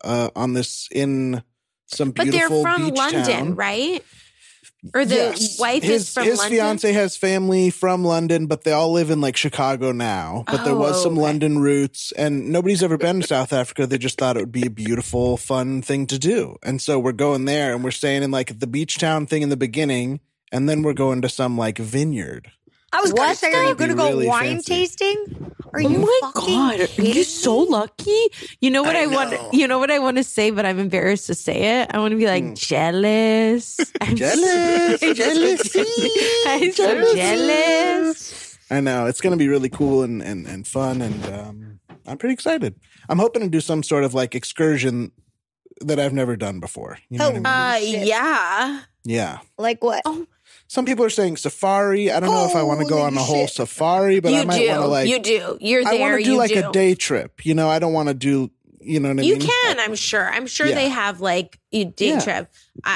in some But they're beautiful from beach London, town. right? Or the Yes. wife his, is from his London? fiance has family from London, but they all live in like Chicago now. But there was Oh, some okay. London roots, and nobody's ever been to South Africa. They just thought it would be a beautiful, fun thing to do. And so we're going there, and we're staying in like the beach town thing in the beginning, and then we're going to some like vineyard. I was going to say, are you going to go Really wine fancy. tasting? Are Oh you my fucking god, are kidding you so me? lucky? You know what I I want know. you know what I want to say, but I'm embarrassed to say it. I want to be like jealous. I'm Jealous, jealousy, I'm so jealous. I know it's going to be really cool and fun, and I'm pretty excited. I'm hoping to do some sort of like excursion that I've never done before. You know what I mean? Shit. Yeah. Yeah. Like what? Oh, Some people are saying safari. I don't know if I want to go on a Holy whole shit. safari, but I you might do. want to like. You do. You're I there. want to do you like do. a day trip. You know, I don't want to do. You know what I You mean? can, I'm sure. I'm sure Yeah. they have like a day Yeah. trip.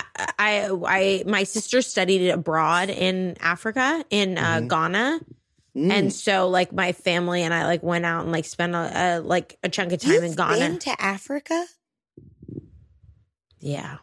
I, my sister studied abroad in Africa, in Mm-hmm. Ghana, Mm. and so like my family and I like went out and like spent a chunk of time in You've Ghana. been to Africa? Yeah,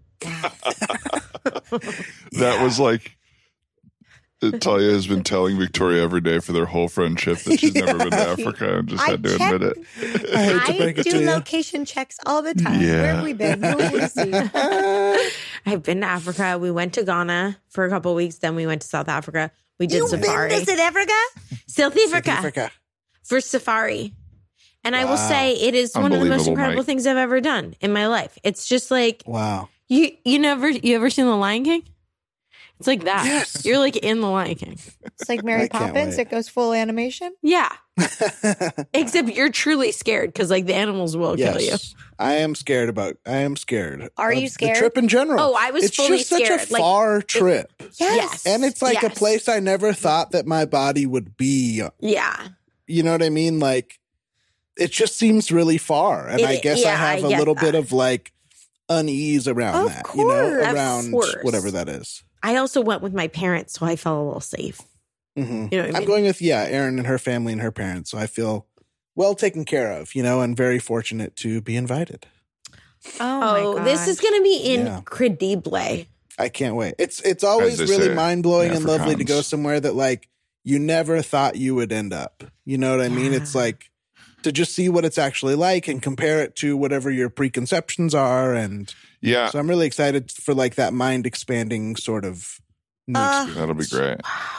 That was like Talia has been telling Victoria every day for their whole friendship that she's never been to Africa and just I had to admit it. I hate to I break it to do you. location checks all the time. Yeah. Where have we been? Who have we seen? I've been to Africa. We went to Ghana for a couple of weeks. Then we went to South Africa. We did You've safari. been to South Africa? South Africa. Africa. For safari. And I will Wow. say it is one of the most Unbelievable, incredible Mike. things I've ever done in my life. It's just like Wow. you ever seen The Lion King? It's like that. Yes. You're like in The Lion King. It's like Mary I can't Poppins. wait. It goes full animation. Yeah. Except you're truly scared because like the animals will kill you. Yes. I am scared. Are of you scared? The trip in general. Oh, I was it's fully just such scared. a Like, far trip. Yes. And it's like a Yes. place I never thought that my body would be. Yeah. You know what I mean? Like, it just seems really far. And I guess I yeah, have I a get little that. bit of like unease around Of that, course. you know, Of around course. whatever that is. I also went with my parents, so I felt a little safe. Mhm. You know what I mean? I'm going with, Erin and her family and her parents. So I feel well taken care of, you know, and very fortunate to be invited. Oh, this is going to be Yeah. incredible. I can't wait. It's always As they really say, mind blowing and lovely to Afrikaans. go somewhere that like you never thought you would end up. You know what I mean? It's like to just see what it's actually like and compare it to whatever your preconceptions are. And Yeah, so I'm really excited for like that mind expanding sort of new experience. that'll be great.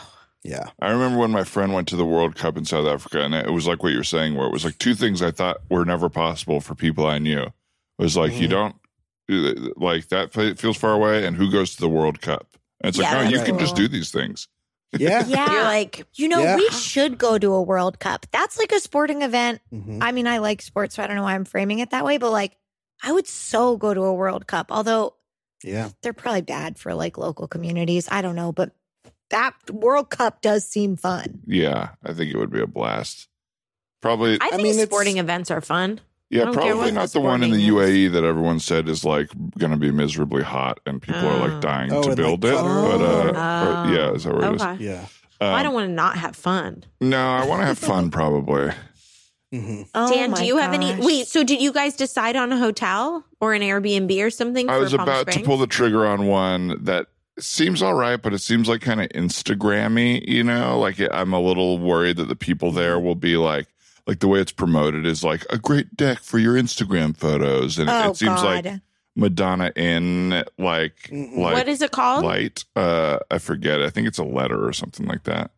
Yeah. I remember when my friend went to the World Cup in South Africa, and it was like what you're saying, where it was like two things I thought were never possible for people I knew. It was like, you don't, like, that feels far away, and who goes to the World Cup? And it's like, no, you can just do these things. Yeah. Yeah. You're like, we should go to a World Cup. That's like a sporting event. I mean, I like sports, so I don't know why I'm framing it that way, but like, I would so go to a World Cup, although they're probably bad for like local communities. I don't know, but that World Cup does seem fun. Yeah, I think it would be a blast. Probably. I think sporting events are fun. Yeah, probably not the one in the UAE that everyone said is like going to be miserably hot and people are like dying to build it. But yeah, is that where it is? Yeah. Well, I don't want to not have fun. No, I want to have fun probably. Oh Dan, do you have any? Wait, so did you guys decide on a hotel or an Airbnb or something? I was for Palm about to Springs? pull the trigger on one that seems all right, but it seems like kind of Instagrammy, you know? Like I'm a little worried that the people there will be like the way it's promoted is like a great deck for your Instagram photos. And it seems like Madonna in like what is it called? Light. I forget. I think it's a letter or something like that.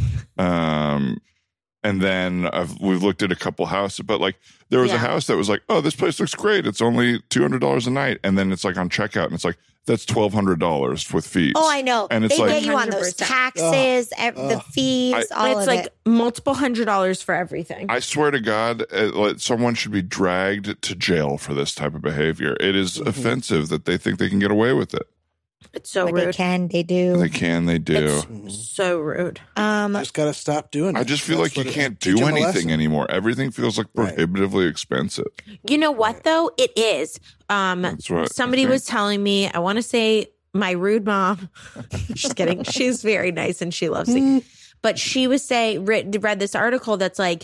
And then we've looked at a couple houses, but like there was a house that was like, oh, this place looks great. It's only $200 a night. And then it's like on checkout and it's like, that's $1,200 with fees. Oh, I know. And it's they like, get you on those taxes, the fees, all it's of like it. multiple $100s for everything. I swear to God, someone should be dragged to jail for this type of behavior. It is offensive that they think they can get away with it. It's so But rude. they can, they do. They do. It's so rude. Just got to stop doing it. I just feel That's like you what can't teach do them a anything lesson. anymore. Everything feels like prohibitively expensive. You know what, though? It is. That's what Somebody was telling me, I want to say my rude mom. Just kidding. She's very nice and she loves it. But she was saying, read this article that's like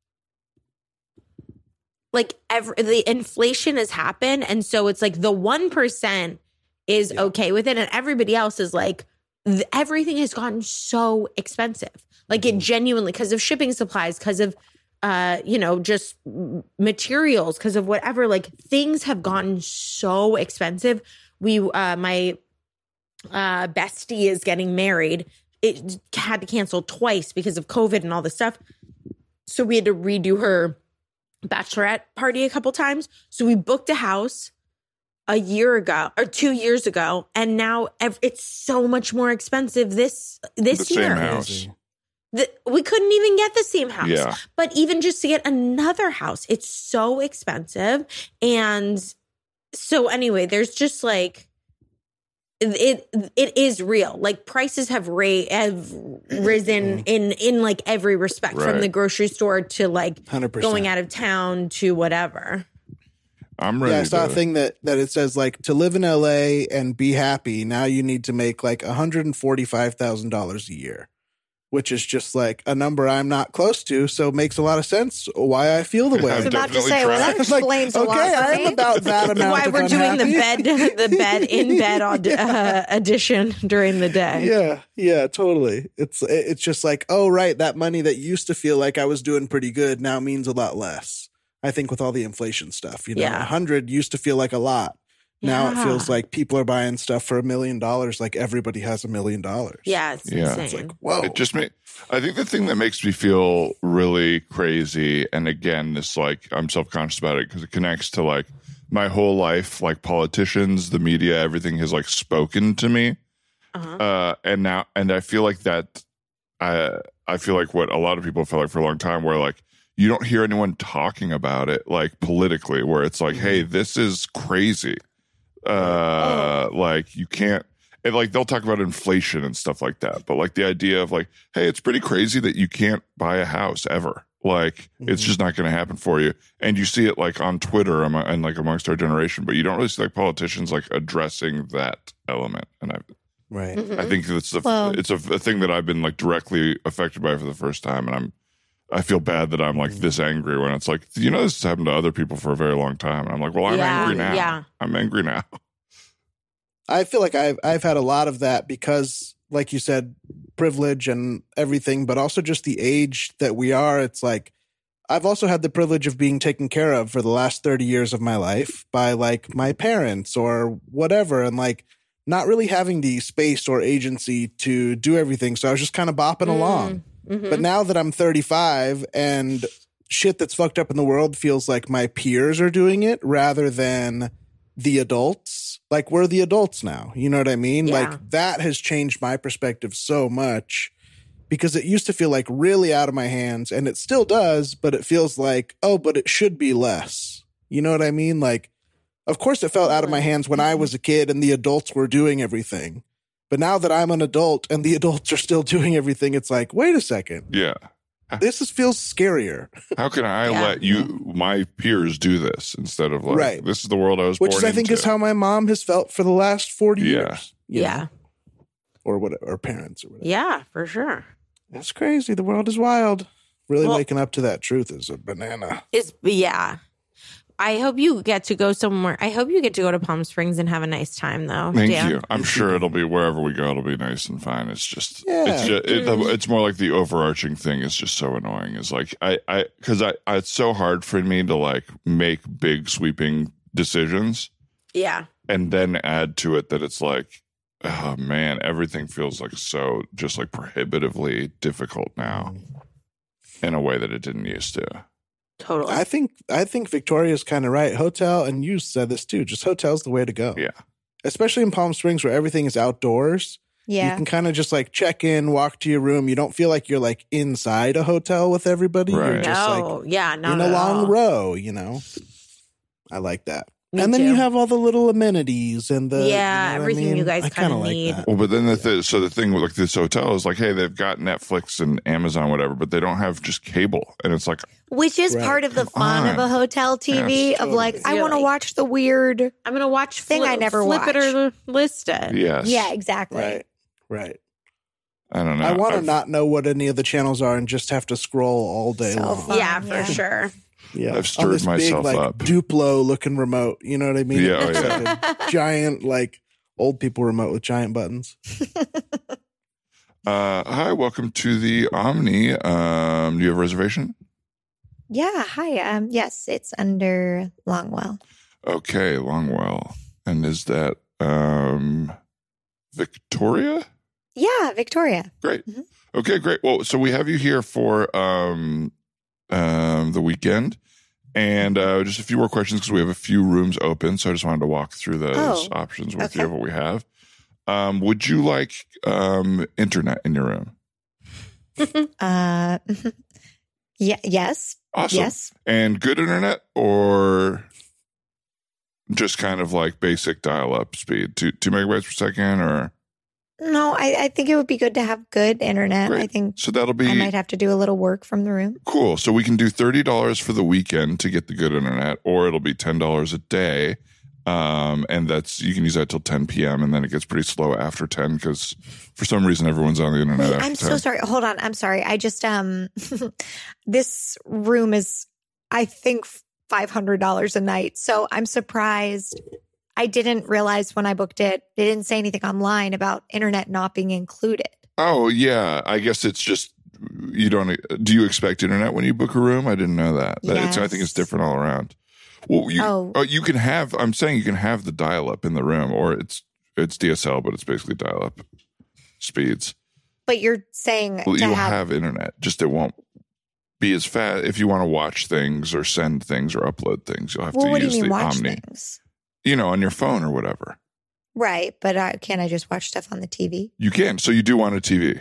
the inflation has happened. And so it's like the 1% is okay with it. And everybody else is like, everything has gotten so expensive. Like it genuinely, because of shipping supplies, because of, just materials, because of whatever, like things have gotten so expensive. My bestie is getting married. It had to cancel twice because of COVID and all this stuff. So we had to redo her bachelorette party a couple times. So we booked a house a year ago or 2 years ago, and now it's so much more expensive this year. Same house. We couldn't even get the same house. Yeah. But even just to get another house, it's so expensive. And so anyway, there's just like it is real. Like prices have risen in like every respect, from the grocery store to like 100%. going out of town to whatever. I'm ready. Yeah, I saw a thing that it says like to live in LA and be happy, now you need to make like $145,000 a year, which is just like a number I'm not close to. So it makes a lot of sense why I feel the way. I was I do. about to say, well, that It's like, explains a lot. okay, for I me. am about that amount. Why of we're doing unhappy. the bed in bed edition during the day. Yeah, totally. It's just like, oh right, that money that used to feel like I was doing pretty good now means a lot less. I think with all the inflation stuff, 100 used to feel like a lot. Now it feels like people are buying stuff for $1 million, like everybody has $1 million. Yeah, it's insane. It's like, whoa. It just I think the thing that makes me feel really crazy, and again, this like I'm self-conscious about it because it connects to like my whole life, like politicians, the media, everything has like spoken to me. And I feel like that I feel like what a lot of people felt like for a long time, where like you don't hear anyone talking about it like politically, where it's like, hey, this is crazy. Like you can't, and like they'll talk about inflation and stuff like that, but like the idea of like, hey, it's pretty crazy that you can't buy a house ever. Like it's just not going to happen for you. And you see it like on Twitter and like amongst our generation, but you don't really see like politicians like addressing that element. And I think it's a thing that I've been like directly affected by for the first time. And I feel bad that I'm like this angry when it's like, this has happened to other people for a very long time. And I'm like, well, I'm angry now. Yeah. I'm angry now. I feel like I've had a lot of that because, like you said, privilege and everything, but also just the age that we are. It's like, I've also had the privilege of being taken care of for the last 30 years of my life by like my parents or whatever. And like, not really having the space or agency to do everything. So I was just kind of bopping along. Mm-hmm. But now that I'm 35 and shit that's fucked up in the world feels like my peers are doing it rather than the adults. Like, we're the adults now. You know what I mean? Yeah. Like, that has changed my perspective so much because it used to feel like really out of my hands, and it still does, but it feels like, oh, but it should be less. You know what I mean? Like, of course it felt out of my hands when I was a kid and the adults were doing everything. But now that I'm an adult and the adults are still doing everything, it's like, wait a second. Yeah. Feels scarier. How can I let my peers do this instead of like, Right. this is the world I was Which born is, I think, into. is how my mom has felt for the last 40 years. you Yeah. know? Or whatever, or parents or whatever. Yeah, for sure. It's crazy. The world is wild. Really Well- waking up to that truth is a banana. Yeah. I hope you get to go somewhere. I hope you get to go to Palm Springs and have a nice time, though. Thank Dan. you. I'm sure it'll be wherever we go. It'll be nice and fine. It's just, Yeah. it's more like the overarching thing is just so annoying. It's like because it's so hard for me to like make big sweeping decisions Yeah. and then add to it that it's like, oh man, everything feels like so just like prohibitively difficult now in a way that it didn't used to. Totally. I think Victoria's kind of right. Hotel, and you said this too, just hotel's the way to go. Yeah. Especially in Palm Springs where everything is outdoors. You Yeah. can kind of just like check in, walk to your room. You don't feel like you're like inside a hotel with everybody. You're Right. just like not in a at long all. row, you know? I like that. Me and then too. you have all the little amenities and the Yeah, you know what I everything mean? you guys I kinda like need. that. Well, but then the thing with like this hotel is like, hey, they've got Netflix and Amazon, whatever, but they don't have just cable, and it's like, Which is Right. part of the Come fun of on. a hotel TV Yes, of like, totally. I want to watch the weird. I'm going to watch Thing I never flip it or list it. yes, Yeah, exactly. Right. I don't know. I want to I've- not know what any of the channels are and just have to scroll all day So long. fun. Yeah, for Yeah. sure. Yeah, I've stirred on this myself big, like, up. Duplo looking remote. You know what I mean? Yeah, oh, It's yeah. like a giant, like old people remote with giant buttons. Hi, welcome to the Omni. Do you have a reservation? Yeah. Hi. Yes, it's under Longwell. Okay, Longwell. And is that Victoria? Yeah, Victoria. Great. Mhm. Okay, great. Well, so we have you here for the weekend. And just a few more questions because we have a few rooms open. So I just wanted to walk through those Oh, options with okay. you of what we have. Would you like internet in your room? Yeah. Yes. Awesome. Yes. And good internet or just kind of like basic dial-up speed, 2 megabytes per second, or No, I think it would be good to have good internet. Great. I think so that'll I be might have to do a little work from the room. cool. So we can do $30 for the weekend to get the good internet, or it'll be $10 a day. And that's, you can use that till 10 p.m. and then it gets pretty slow after 10 because for some reason everyone's on the internet Wait, after I'm 10. so sorry. Hold on. I'm sorry. I just this room is I think $500 a night. So I'm surprised. I didn't realize when I booked it, they didn't say anything online about internet not being included. Oh yeah, I guess it's just you don't. Do you expect internet when you book a room? I didn't know that. I think it's Yes. different all around. Well, you can have. I'm saying you can have the dial-up in the room, or it's DSL, but it's basically dial-up speeds. But you're saying Well, to you'll have, have internet, just it won't be as fast. If you want to watch things or send things or upload things, you'll have well, to what do you use mean the watch Omni. things? You know, on your phone or whatever. Right. But can't I just watch stuff on the TV? You can. So you do want a TV.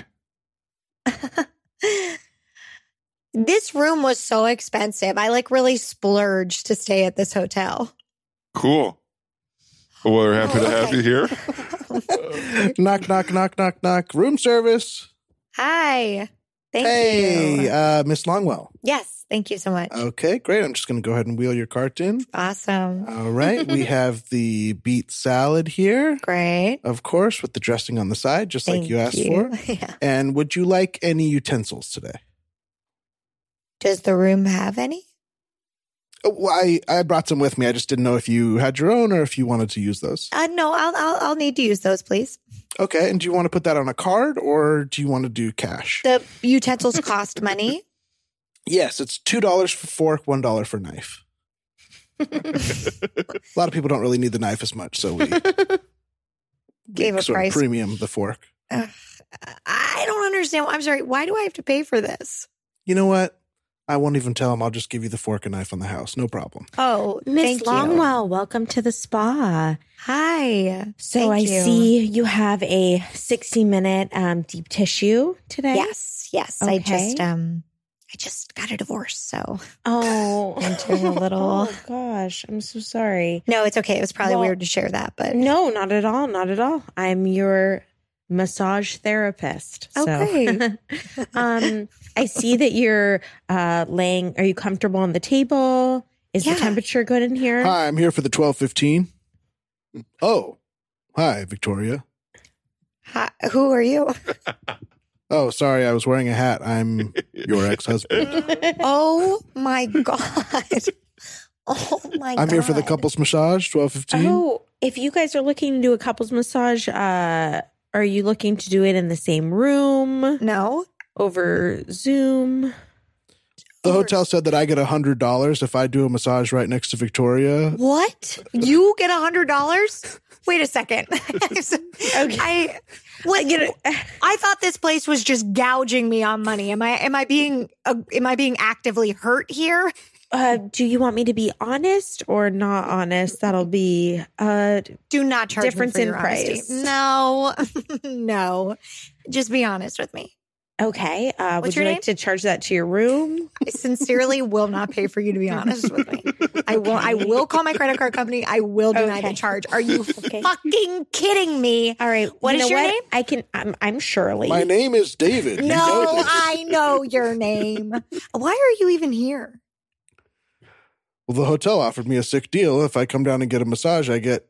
This room was so expensive. I like really splurged to stay at this hotel. Cool. Well, we're happy to have okay. you here. Knock, knock, knock, knock, knock. Room service. Hi. Thank Hey, you. Miss Longwell. Yes. Thank you so much. Okay, great. I'm just going to go ahead and wheel your cart in. Awesome. All right. We have the beet salad here, Great. of course, with the dressing on the side, just like Thank you asked for. Yeah. And would you like any utensils today? Does the room have any? Oh, well, I brought some with me. I just didn't know if you had your own or if you wanted to use those. No, I'll need to use those, please. Okay. And do you want to put that on a card or do you want to do cash? The utensils cost money. Yes, it's $2 for fork, $1 for knife. A lot of people don't really need the knife as much, so we gave a sort price. of premium, the fork. I don't understand. I'm sorry. Why do I have to pay for this? You know what? I won't even tell him. I'll just give you the fork and knife on the house. No problem. Oh, Miss thank you. Longwell, welcome to the spa. Hi. So Thank I you. see you have a 60-minute deep tissue today. Yes. Okay. I just got a divorce, so Oh, I'm doing a little. Oh gosh, I'm so sorry. No, it's okay. It was probably Well, weird to share that, but No, not at all. Not at all. I'm your massage therapist. Okay. So, I see that you're laying. Are you comfortable on the table? Is Yeah. the temperature good in here? Hi, I'm here for the 12:15. Oh, hi, Victoria. Hi, who are you? Oh, sorry, I was wearing a hat. I'm your ex-husband. Oh my god! Oh my god! I'm here for the couples massage, 12:15. Oh, if you guys are looking to do a couples massage, are you looking to do it in the same room, No, over Zoom? The hotel said that I get $100 if I do a massage right next to Victoria. what? You get $100? Wait a second. I thought this place was just gouging me on money. Am I being actively hurt here? Do you want me to be honest or not honest? That'll be Do not charge difference me for in your honesty. price. No, no. Just be honest with me. Okay. Would your you name? like to charge that to your room? I sincerely will not pay for you to be honest with me. I will call my credit card company. I will deny the charge. Are you fucking kidding me? All right. What you is know your name? I'm Shirley. My name is David. You know No, this. I know your name. Why are you even here? Well, the hotel offered me a sick deal. If I come down and get a massage, I get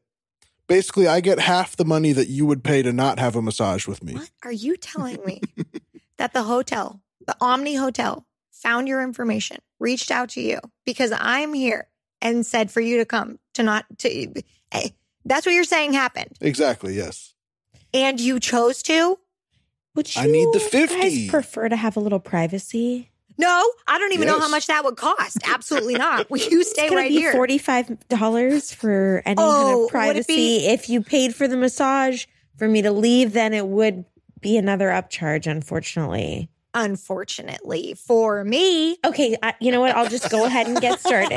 half the money that you would pay to not have a massage with me. What are you telling me? That the hotel, the Omni Hotel, found your information, reached out to you because I'm here and said for you to come that's what you're saying happened. Exactly, yes. And you chose to? Would you I need the 50. guys prefer to have a little privacy? No, I don't even know Yes. how much that would cost. Absolutely not. Will you stay It's going right to be here? $45 for any kind Oh, of would it privacy. be- If you paid for the massage for me to leave, then it would be another upcharge, unfortunately. Unfortunately for me. Okay, you know what? I'll just go ahead and get started.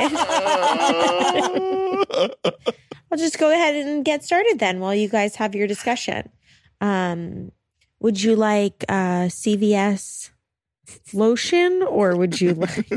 I'll just go ahead and get started then while you guys have your discussion. Would you like CVS lotion or would you like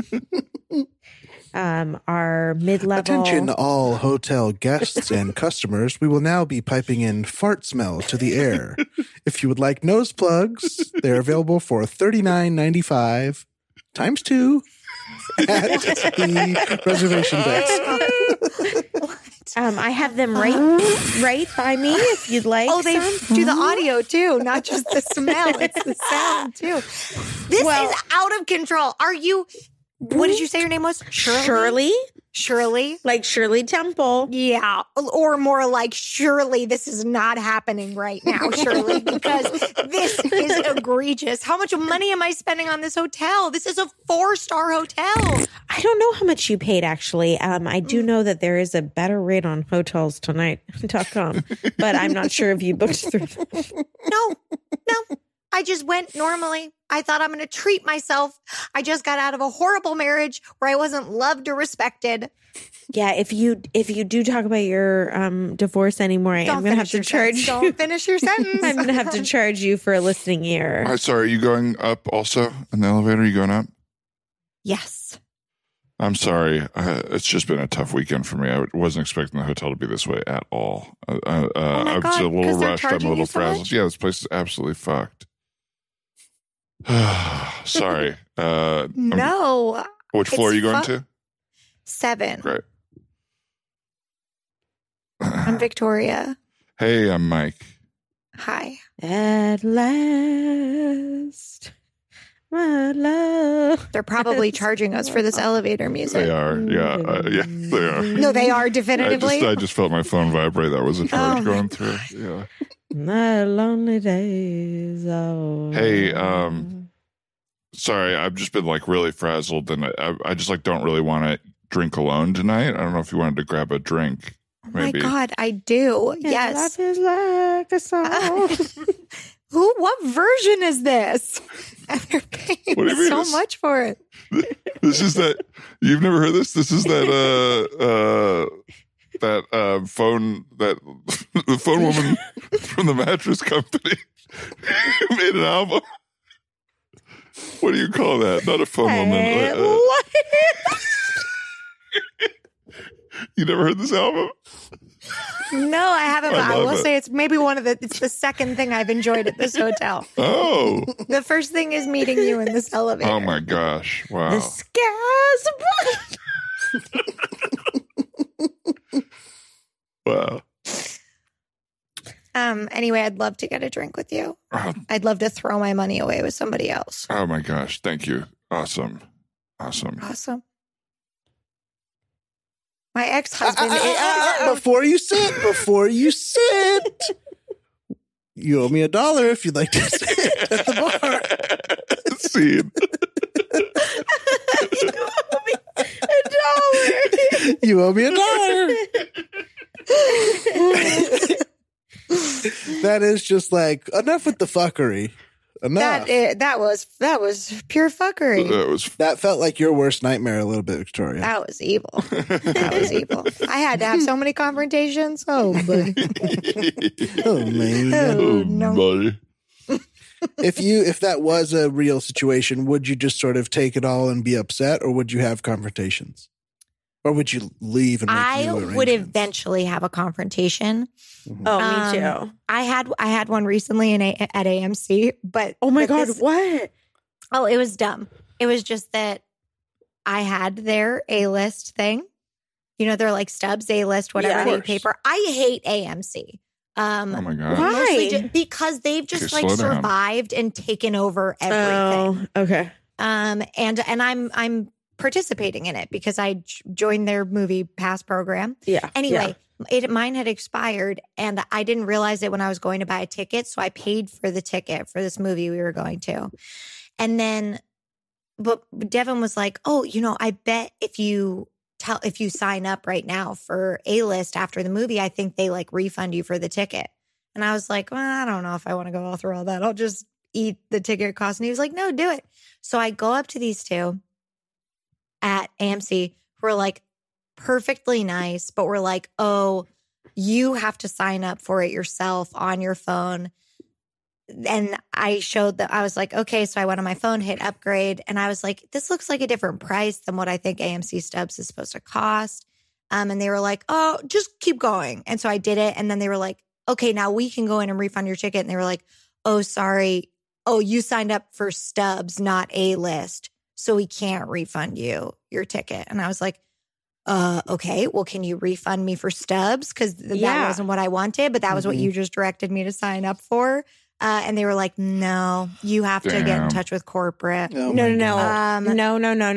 our mid-level? Attention all hotel guests and customers. We will now be piping in fart smell to the air. If you would like nose plugs, they're available for $39.95 times 2 at the reservation desk. I have them right by me if you'd like. Oh, they some. do the audio too, not just the smell. It's the sound too. This is out of control. Are you? What did you say your name was? Shirley? Shirley? Like Shirley Temple. Yeah. Or more like, surely this is not happening right now, Shirley, because this is egregious. How much money am I spending on this hotel? This is a 4-star hotel. I don't know how much you paid, actually. I do know that there is a better rate on hotelstonight.com, but I'm not sure if you booked through. No. I just went normally. I thought I'm going to treat myself. I just got out of a horrible marriage where I wasn't loved or respected. Yeah, if you do talk about your divorce anymore, I am going to have to charge you. Don't finish your sentence. I'm going to have to charge you for a listening ear. Hi, sorry, are you going up also in the elevator? Are you going up? Yes. I'm sorry. It's just been a tough weekend for me. I wasn't expecting the hotel to be this way at all. I'm God, just a 'cause little they're rushed. I'm charging a little you so frazzled. much? Yeah, this place is absolutely fucked. Sorry. No. Which floor are it's you going fu- to? 7. Great. I'm Victoria. Hey, I'm Mike. Hi. At last, my love. They're probably charging us for this elevator music. They are. Yeah. Yeah, they are. No, they are definitively. I just felt my phone vibrate. That was a charge Oh, going my through. Yeah. My lonely days. Oh. Hey, sorry, I've just been like really frazzled, and I just like don't really want to drink alone tonight. I don't know if you wanted to grab a drink. Maybe. my God, I do. Yes. Life is like a song. What version is this? And they're paying What do you mean? so much for it. This is that. You've never heard this? This is that phone, that the phone woman from the mattress company who made an album. What do you call that? Not a phone woman. What? You never heard this album? No, I haven't. But I love will it. say it's maybe it's the second thing I've enjoyed at this hotel. Oh. The first thing is meeting you in this elevator. Oh my gosh. Wow. The sky's blue. Wow. Anyway, I'd love to get a drink with you. Oh, I'd love to throw my money away with somebody else. oh my gosh. Thank you. Awesome. Awesome. My ex-husband. Before you sit, you owe me $1 if you'd like to sit at the bar. Scene. You owe me $1. That is just like, enough with the fuckery. Enough. That was pure fuckery. That That felt like your worst nightmare a little bit, Victoria. That was evil. That was evil. I had to have so many confrontations. Oh, boy. Oh man. Oh, no. buddy. If that was a real situation, would you just sort of take it all and be upset, or would you have confrontations? Or would you leave and make I new would arrangements? eventually have a confrontation. Oh, me too. I had one recently at AMC, but Oh my but God, this- what? Oh, it was dumb. It was just that I had their A-list thing. You know, they're like Stubbs A-list, whatever Yeah. they Of pay course. for. I hate AMC. Oh my God. Why? Mostly because they've just Okay, like slow down. survived and taken over everything. Oh, okay. And I'm participating in it because I joined their movie pass program. Yeah. Anyway, mine had expired and I didn't realize it when I was going to buy a ticket. So I paid for the ticket for this movie we were going to. And then, but Devin was like, oh, you know, I bet if you sign up right now for A-list after the movie, I think they like refund you for the ticket. And I was like, well, I don't know if I want to go all through all that. I'll just eat the ticket cost. And he was like, no, do it. So I go up to these two at AMC who are like perfectly nice, but we're like, oh, you have to sign up for it yourself on your phone. And I showed that I was like, okay, so I went on my phone, hit upgrade, and I was like, this looks like a different price than what I think AMC Stubbs is supposed to cost. And they were like, oh, just keep going. And so I did it. And then they were like, okay, now we can go in and refund your ticket. And they were like, oh, sorry. Oh, you signed up for Stubbs, not A-list. So we can't refund you your ticket. And I was like, okay, well, can you refund me for Stubbs? Because that wasn't what I wanted, but that was what you just directed me to sign up for. And they were like, no, you have to get in Damn. touch with corporate. Oh No. my God. No.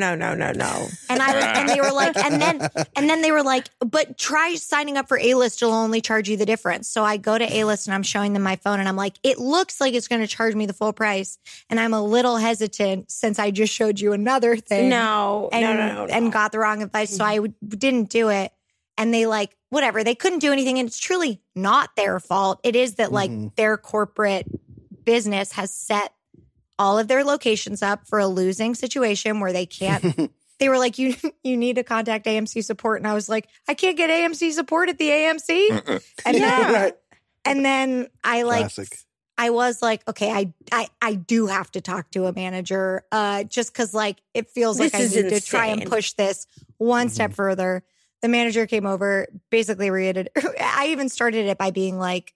And they were like, and then they were like, but try signing up for A-list. It'll only charge you the difference. So I go to A-list and I'm showing them my phone and I'm like, it looks like it's going to charge me the full price. And I'm a little hesitant since I just showed you another thing. No. And got the wrong advice. So I didn't do it. And they like, whatever, they couldn't do anything. And it's truly not their fault. It is that like their corporate business has set all of their locations up for a losing situation where they can't. They were like, you need to contact AMC support. And I was like, I can't get AMC support at the AMC. And then I like, Classic. I was like, okay, I do have to talk to a manager just because like it feels like This I is need to try and insane. push this one step further. The manager came over, basically I even started it by being like,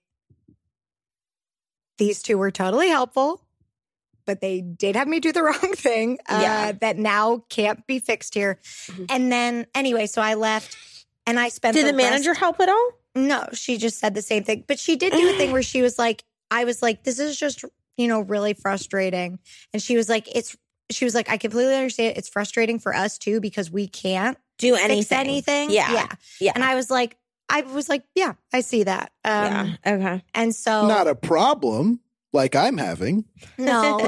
these two were totally helpful, but they did have me do the wrong thing that now can't be fixed here. And then anyway, so I left and I spent Did the rest- manager help at all? No, she just said the same thing. But she did do a thing where she was like, I was like, this is just, really frustrating. And she was like, I completely understand. It's frustrating for us too, because we can't Do fix anything. Yeah. And I was like, yeah, I see that. Yeah. Okay. And so Not a problem like I'm having, no,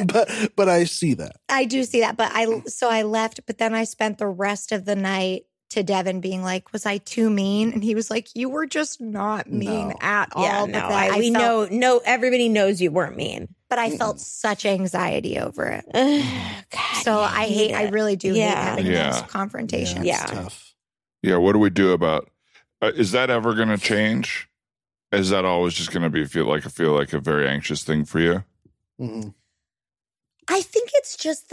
but I see that. I do see that. But I left, but then I spent the rest of the night to Devin being like, was I too mean? And he was like, you were just not mean No. at all. Yeah, But no, that we felt, know, everybody knows you weren't mean. but I felt such anxiety over it. God, So I really do hate Yeah. having Yeah. those confrontations. Yeah. It's tough. Yeah, what do we do about? Is that ever going to change? Is that always just going to feel like a very anxious thing for you? Mhm. I think it's just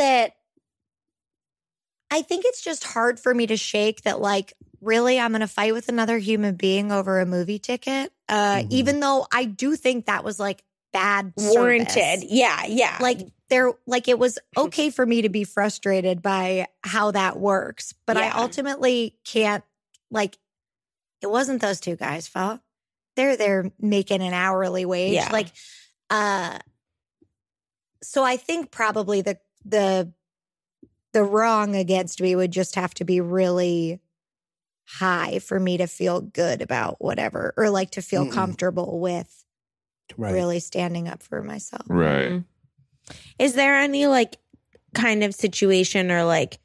hard for me to shake that, like, really, I'm going to fight with another human being over a movie ticket. Even though I do think that was like bad warranted. service. Yeah. Like it was okay for me to be frustrated by how that works, but I Yeah. ultimately can't, like, it wasn't those two guys' fault. They're making an hourly wage. Yeah. Like, so I think probably the wrong against me would just have to be really high for me to feel good about whatever, or like to feel comfortable with Right. really standing up for myself. Right. Mhm. Is there any like kind of situation or like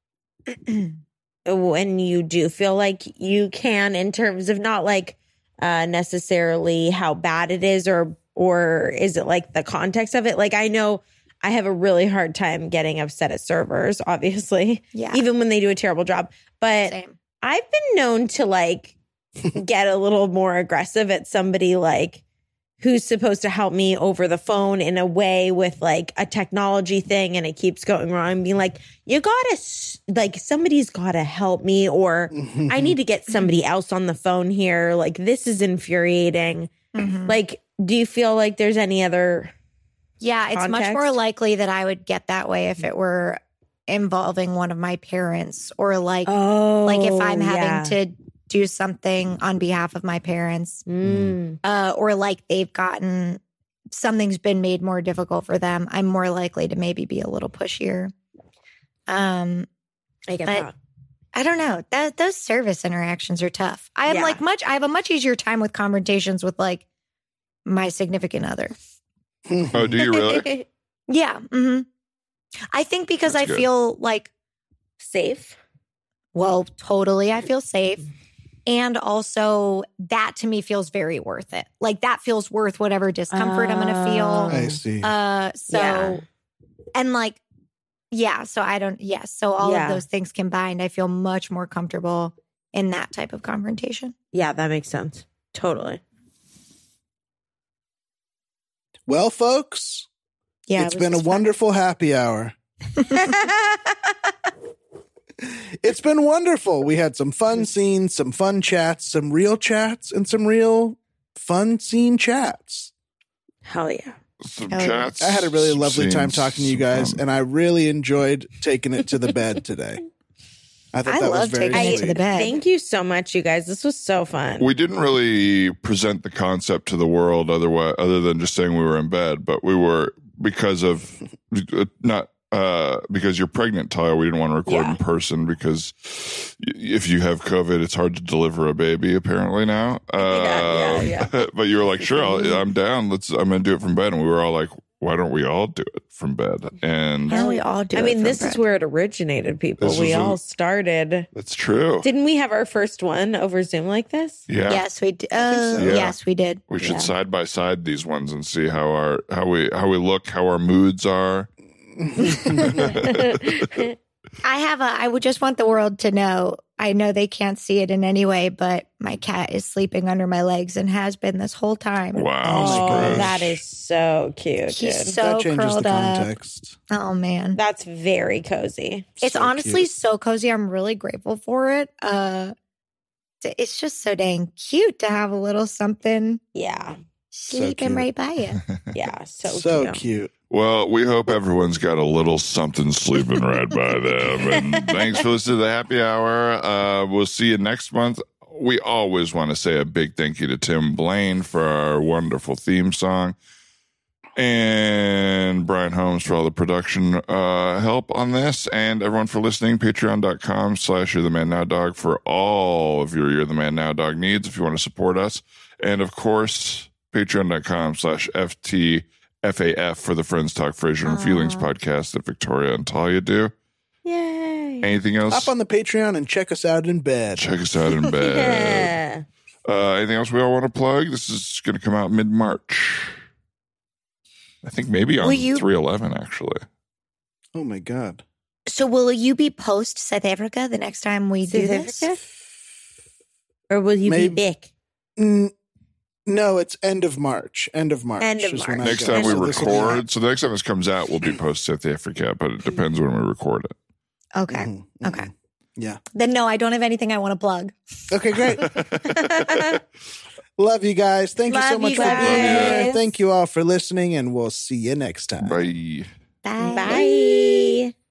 when you do feel like you can, in terms of not like necessarily how bad it is, or is it like the context of it? Like, I know I have a really hard time getting upset at servers, obviously, Yeah. even when they do a terrible job. But Same. I've been known to like get a little more aggressive at somebody like who's supposed to help me over the phone in a way with like a technology thing, and it keeps going wrong. Being like, you gotta, like, somebody's gotta help me, or I need to get somebody else on the phone here. Like, this is infuriating. Mhm. Like, do you feel like there's any other? Yeah, it's much context? more likely that I would get that way if it were involving one of my parents, or like if I'm having to do something on behalf of my parents, or like they've gotten, something's been made more difficult for them. I'm more likely to maybe be a little pushier. I get but that. I don't know. Those service interactions are tough. I Yeah. have a much easier time with confrontations with like my significant other. Oh, do you really? Yeah. I think because That's I good. feel like, Safe. well, totally, I feel safe. And also that to me feels very worth it. Like that feels worth whatever discomfort I'm going to feel. I see. So, and like, yeah, so I don't, yes. So all Yeah. of those things combined, I feel much more comfortable in that type of confrontation. Yeah, that makes sense. Totally. Well, folks, Yeah. it's been a wonderful happy hour. It's been wonderful. We had some fun scenes, some fun chats, some real chats, and some real fun scene chats. Hell yeah. Some Oh, yeah. chats. I had a really some lovely time scenes, talking to you some guys, fun. and I really enjoyed taking it to the bed today. I thought I that was love very taking it to sweet. the bed. Thank you so much, you guys. This was so fun. We didn't really present the concept to the world other than just saying we were in bed, but we were because you're pregnant, Talia. We didn't want to record in person because if you have COVID, it's hard to deliver a baby. Apparently now, Yeah. But you were like, "Sure, I'm down. I'm going to do it from bed." And we were all like, "Why don't we all do it from bed?" And How we all do I it mean, from this bed. is where it originated, people. This We is all started. that's true. Didn't we have our first one over Zoom like this? Yeah. Yes, we did. so. Yeah. Yes, we did. We should Yeah. side by side these ones and see how we look, how our moods are. I would just want the world to know. I know they can't see it in any way, but my cat is sleeping under my legs and has been this whole time. Wow, Oh, Scrooge. that is so cute. He's dude. so That changes curled the up. context. Oh man. That's very cozy. It's So honestly cute. so cozy. I'm really grateful for it. It's just so dang cute to have a little something Yeah. sleeping cute. right by you. Yeah. So, So cute. cute. Well, we hope everyone's got a little something sleeping right by them. And thanks for listening to the happy hour. We'll see you next month. We always want to say a big thank you to Tim Blaine for our wonderful theme song, and Brian Holmes for all the production help on this, and everyone for listening. Patreon.com/You're the Man Now Dog for all of your You're the Man Now Dog needs if you want to support us. And of course, Patreon.com/FTFAF for the Friends Talk Frasier and Feelings podcast that Victoria and Talia do. Yay. Anything else? Hop on the Patreon and check us out in bed. Check us out in bed. Anything else we all want to plug? This is going to come out mid-March. I think maybe on 3/11, actually. Oh, my God. So will you be post South Africa the next time we do this? Or will you be back? No, it's end of March. End of March. Next time we record. So the next time this comes out will be post South Africa, but it depends when we record it. Okay. Mm-hmm. Okay. Yeah. Then no, I don't have anything I want to plug. Okay, great. Love you guys. Thank you so much for being here. Thank you all for listening, and we'll see you next time. Bye. Bye. Bye.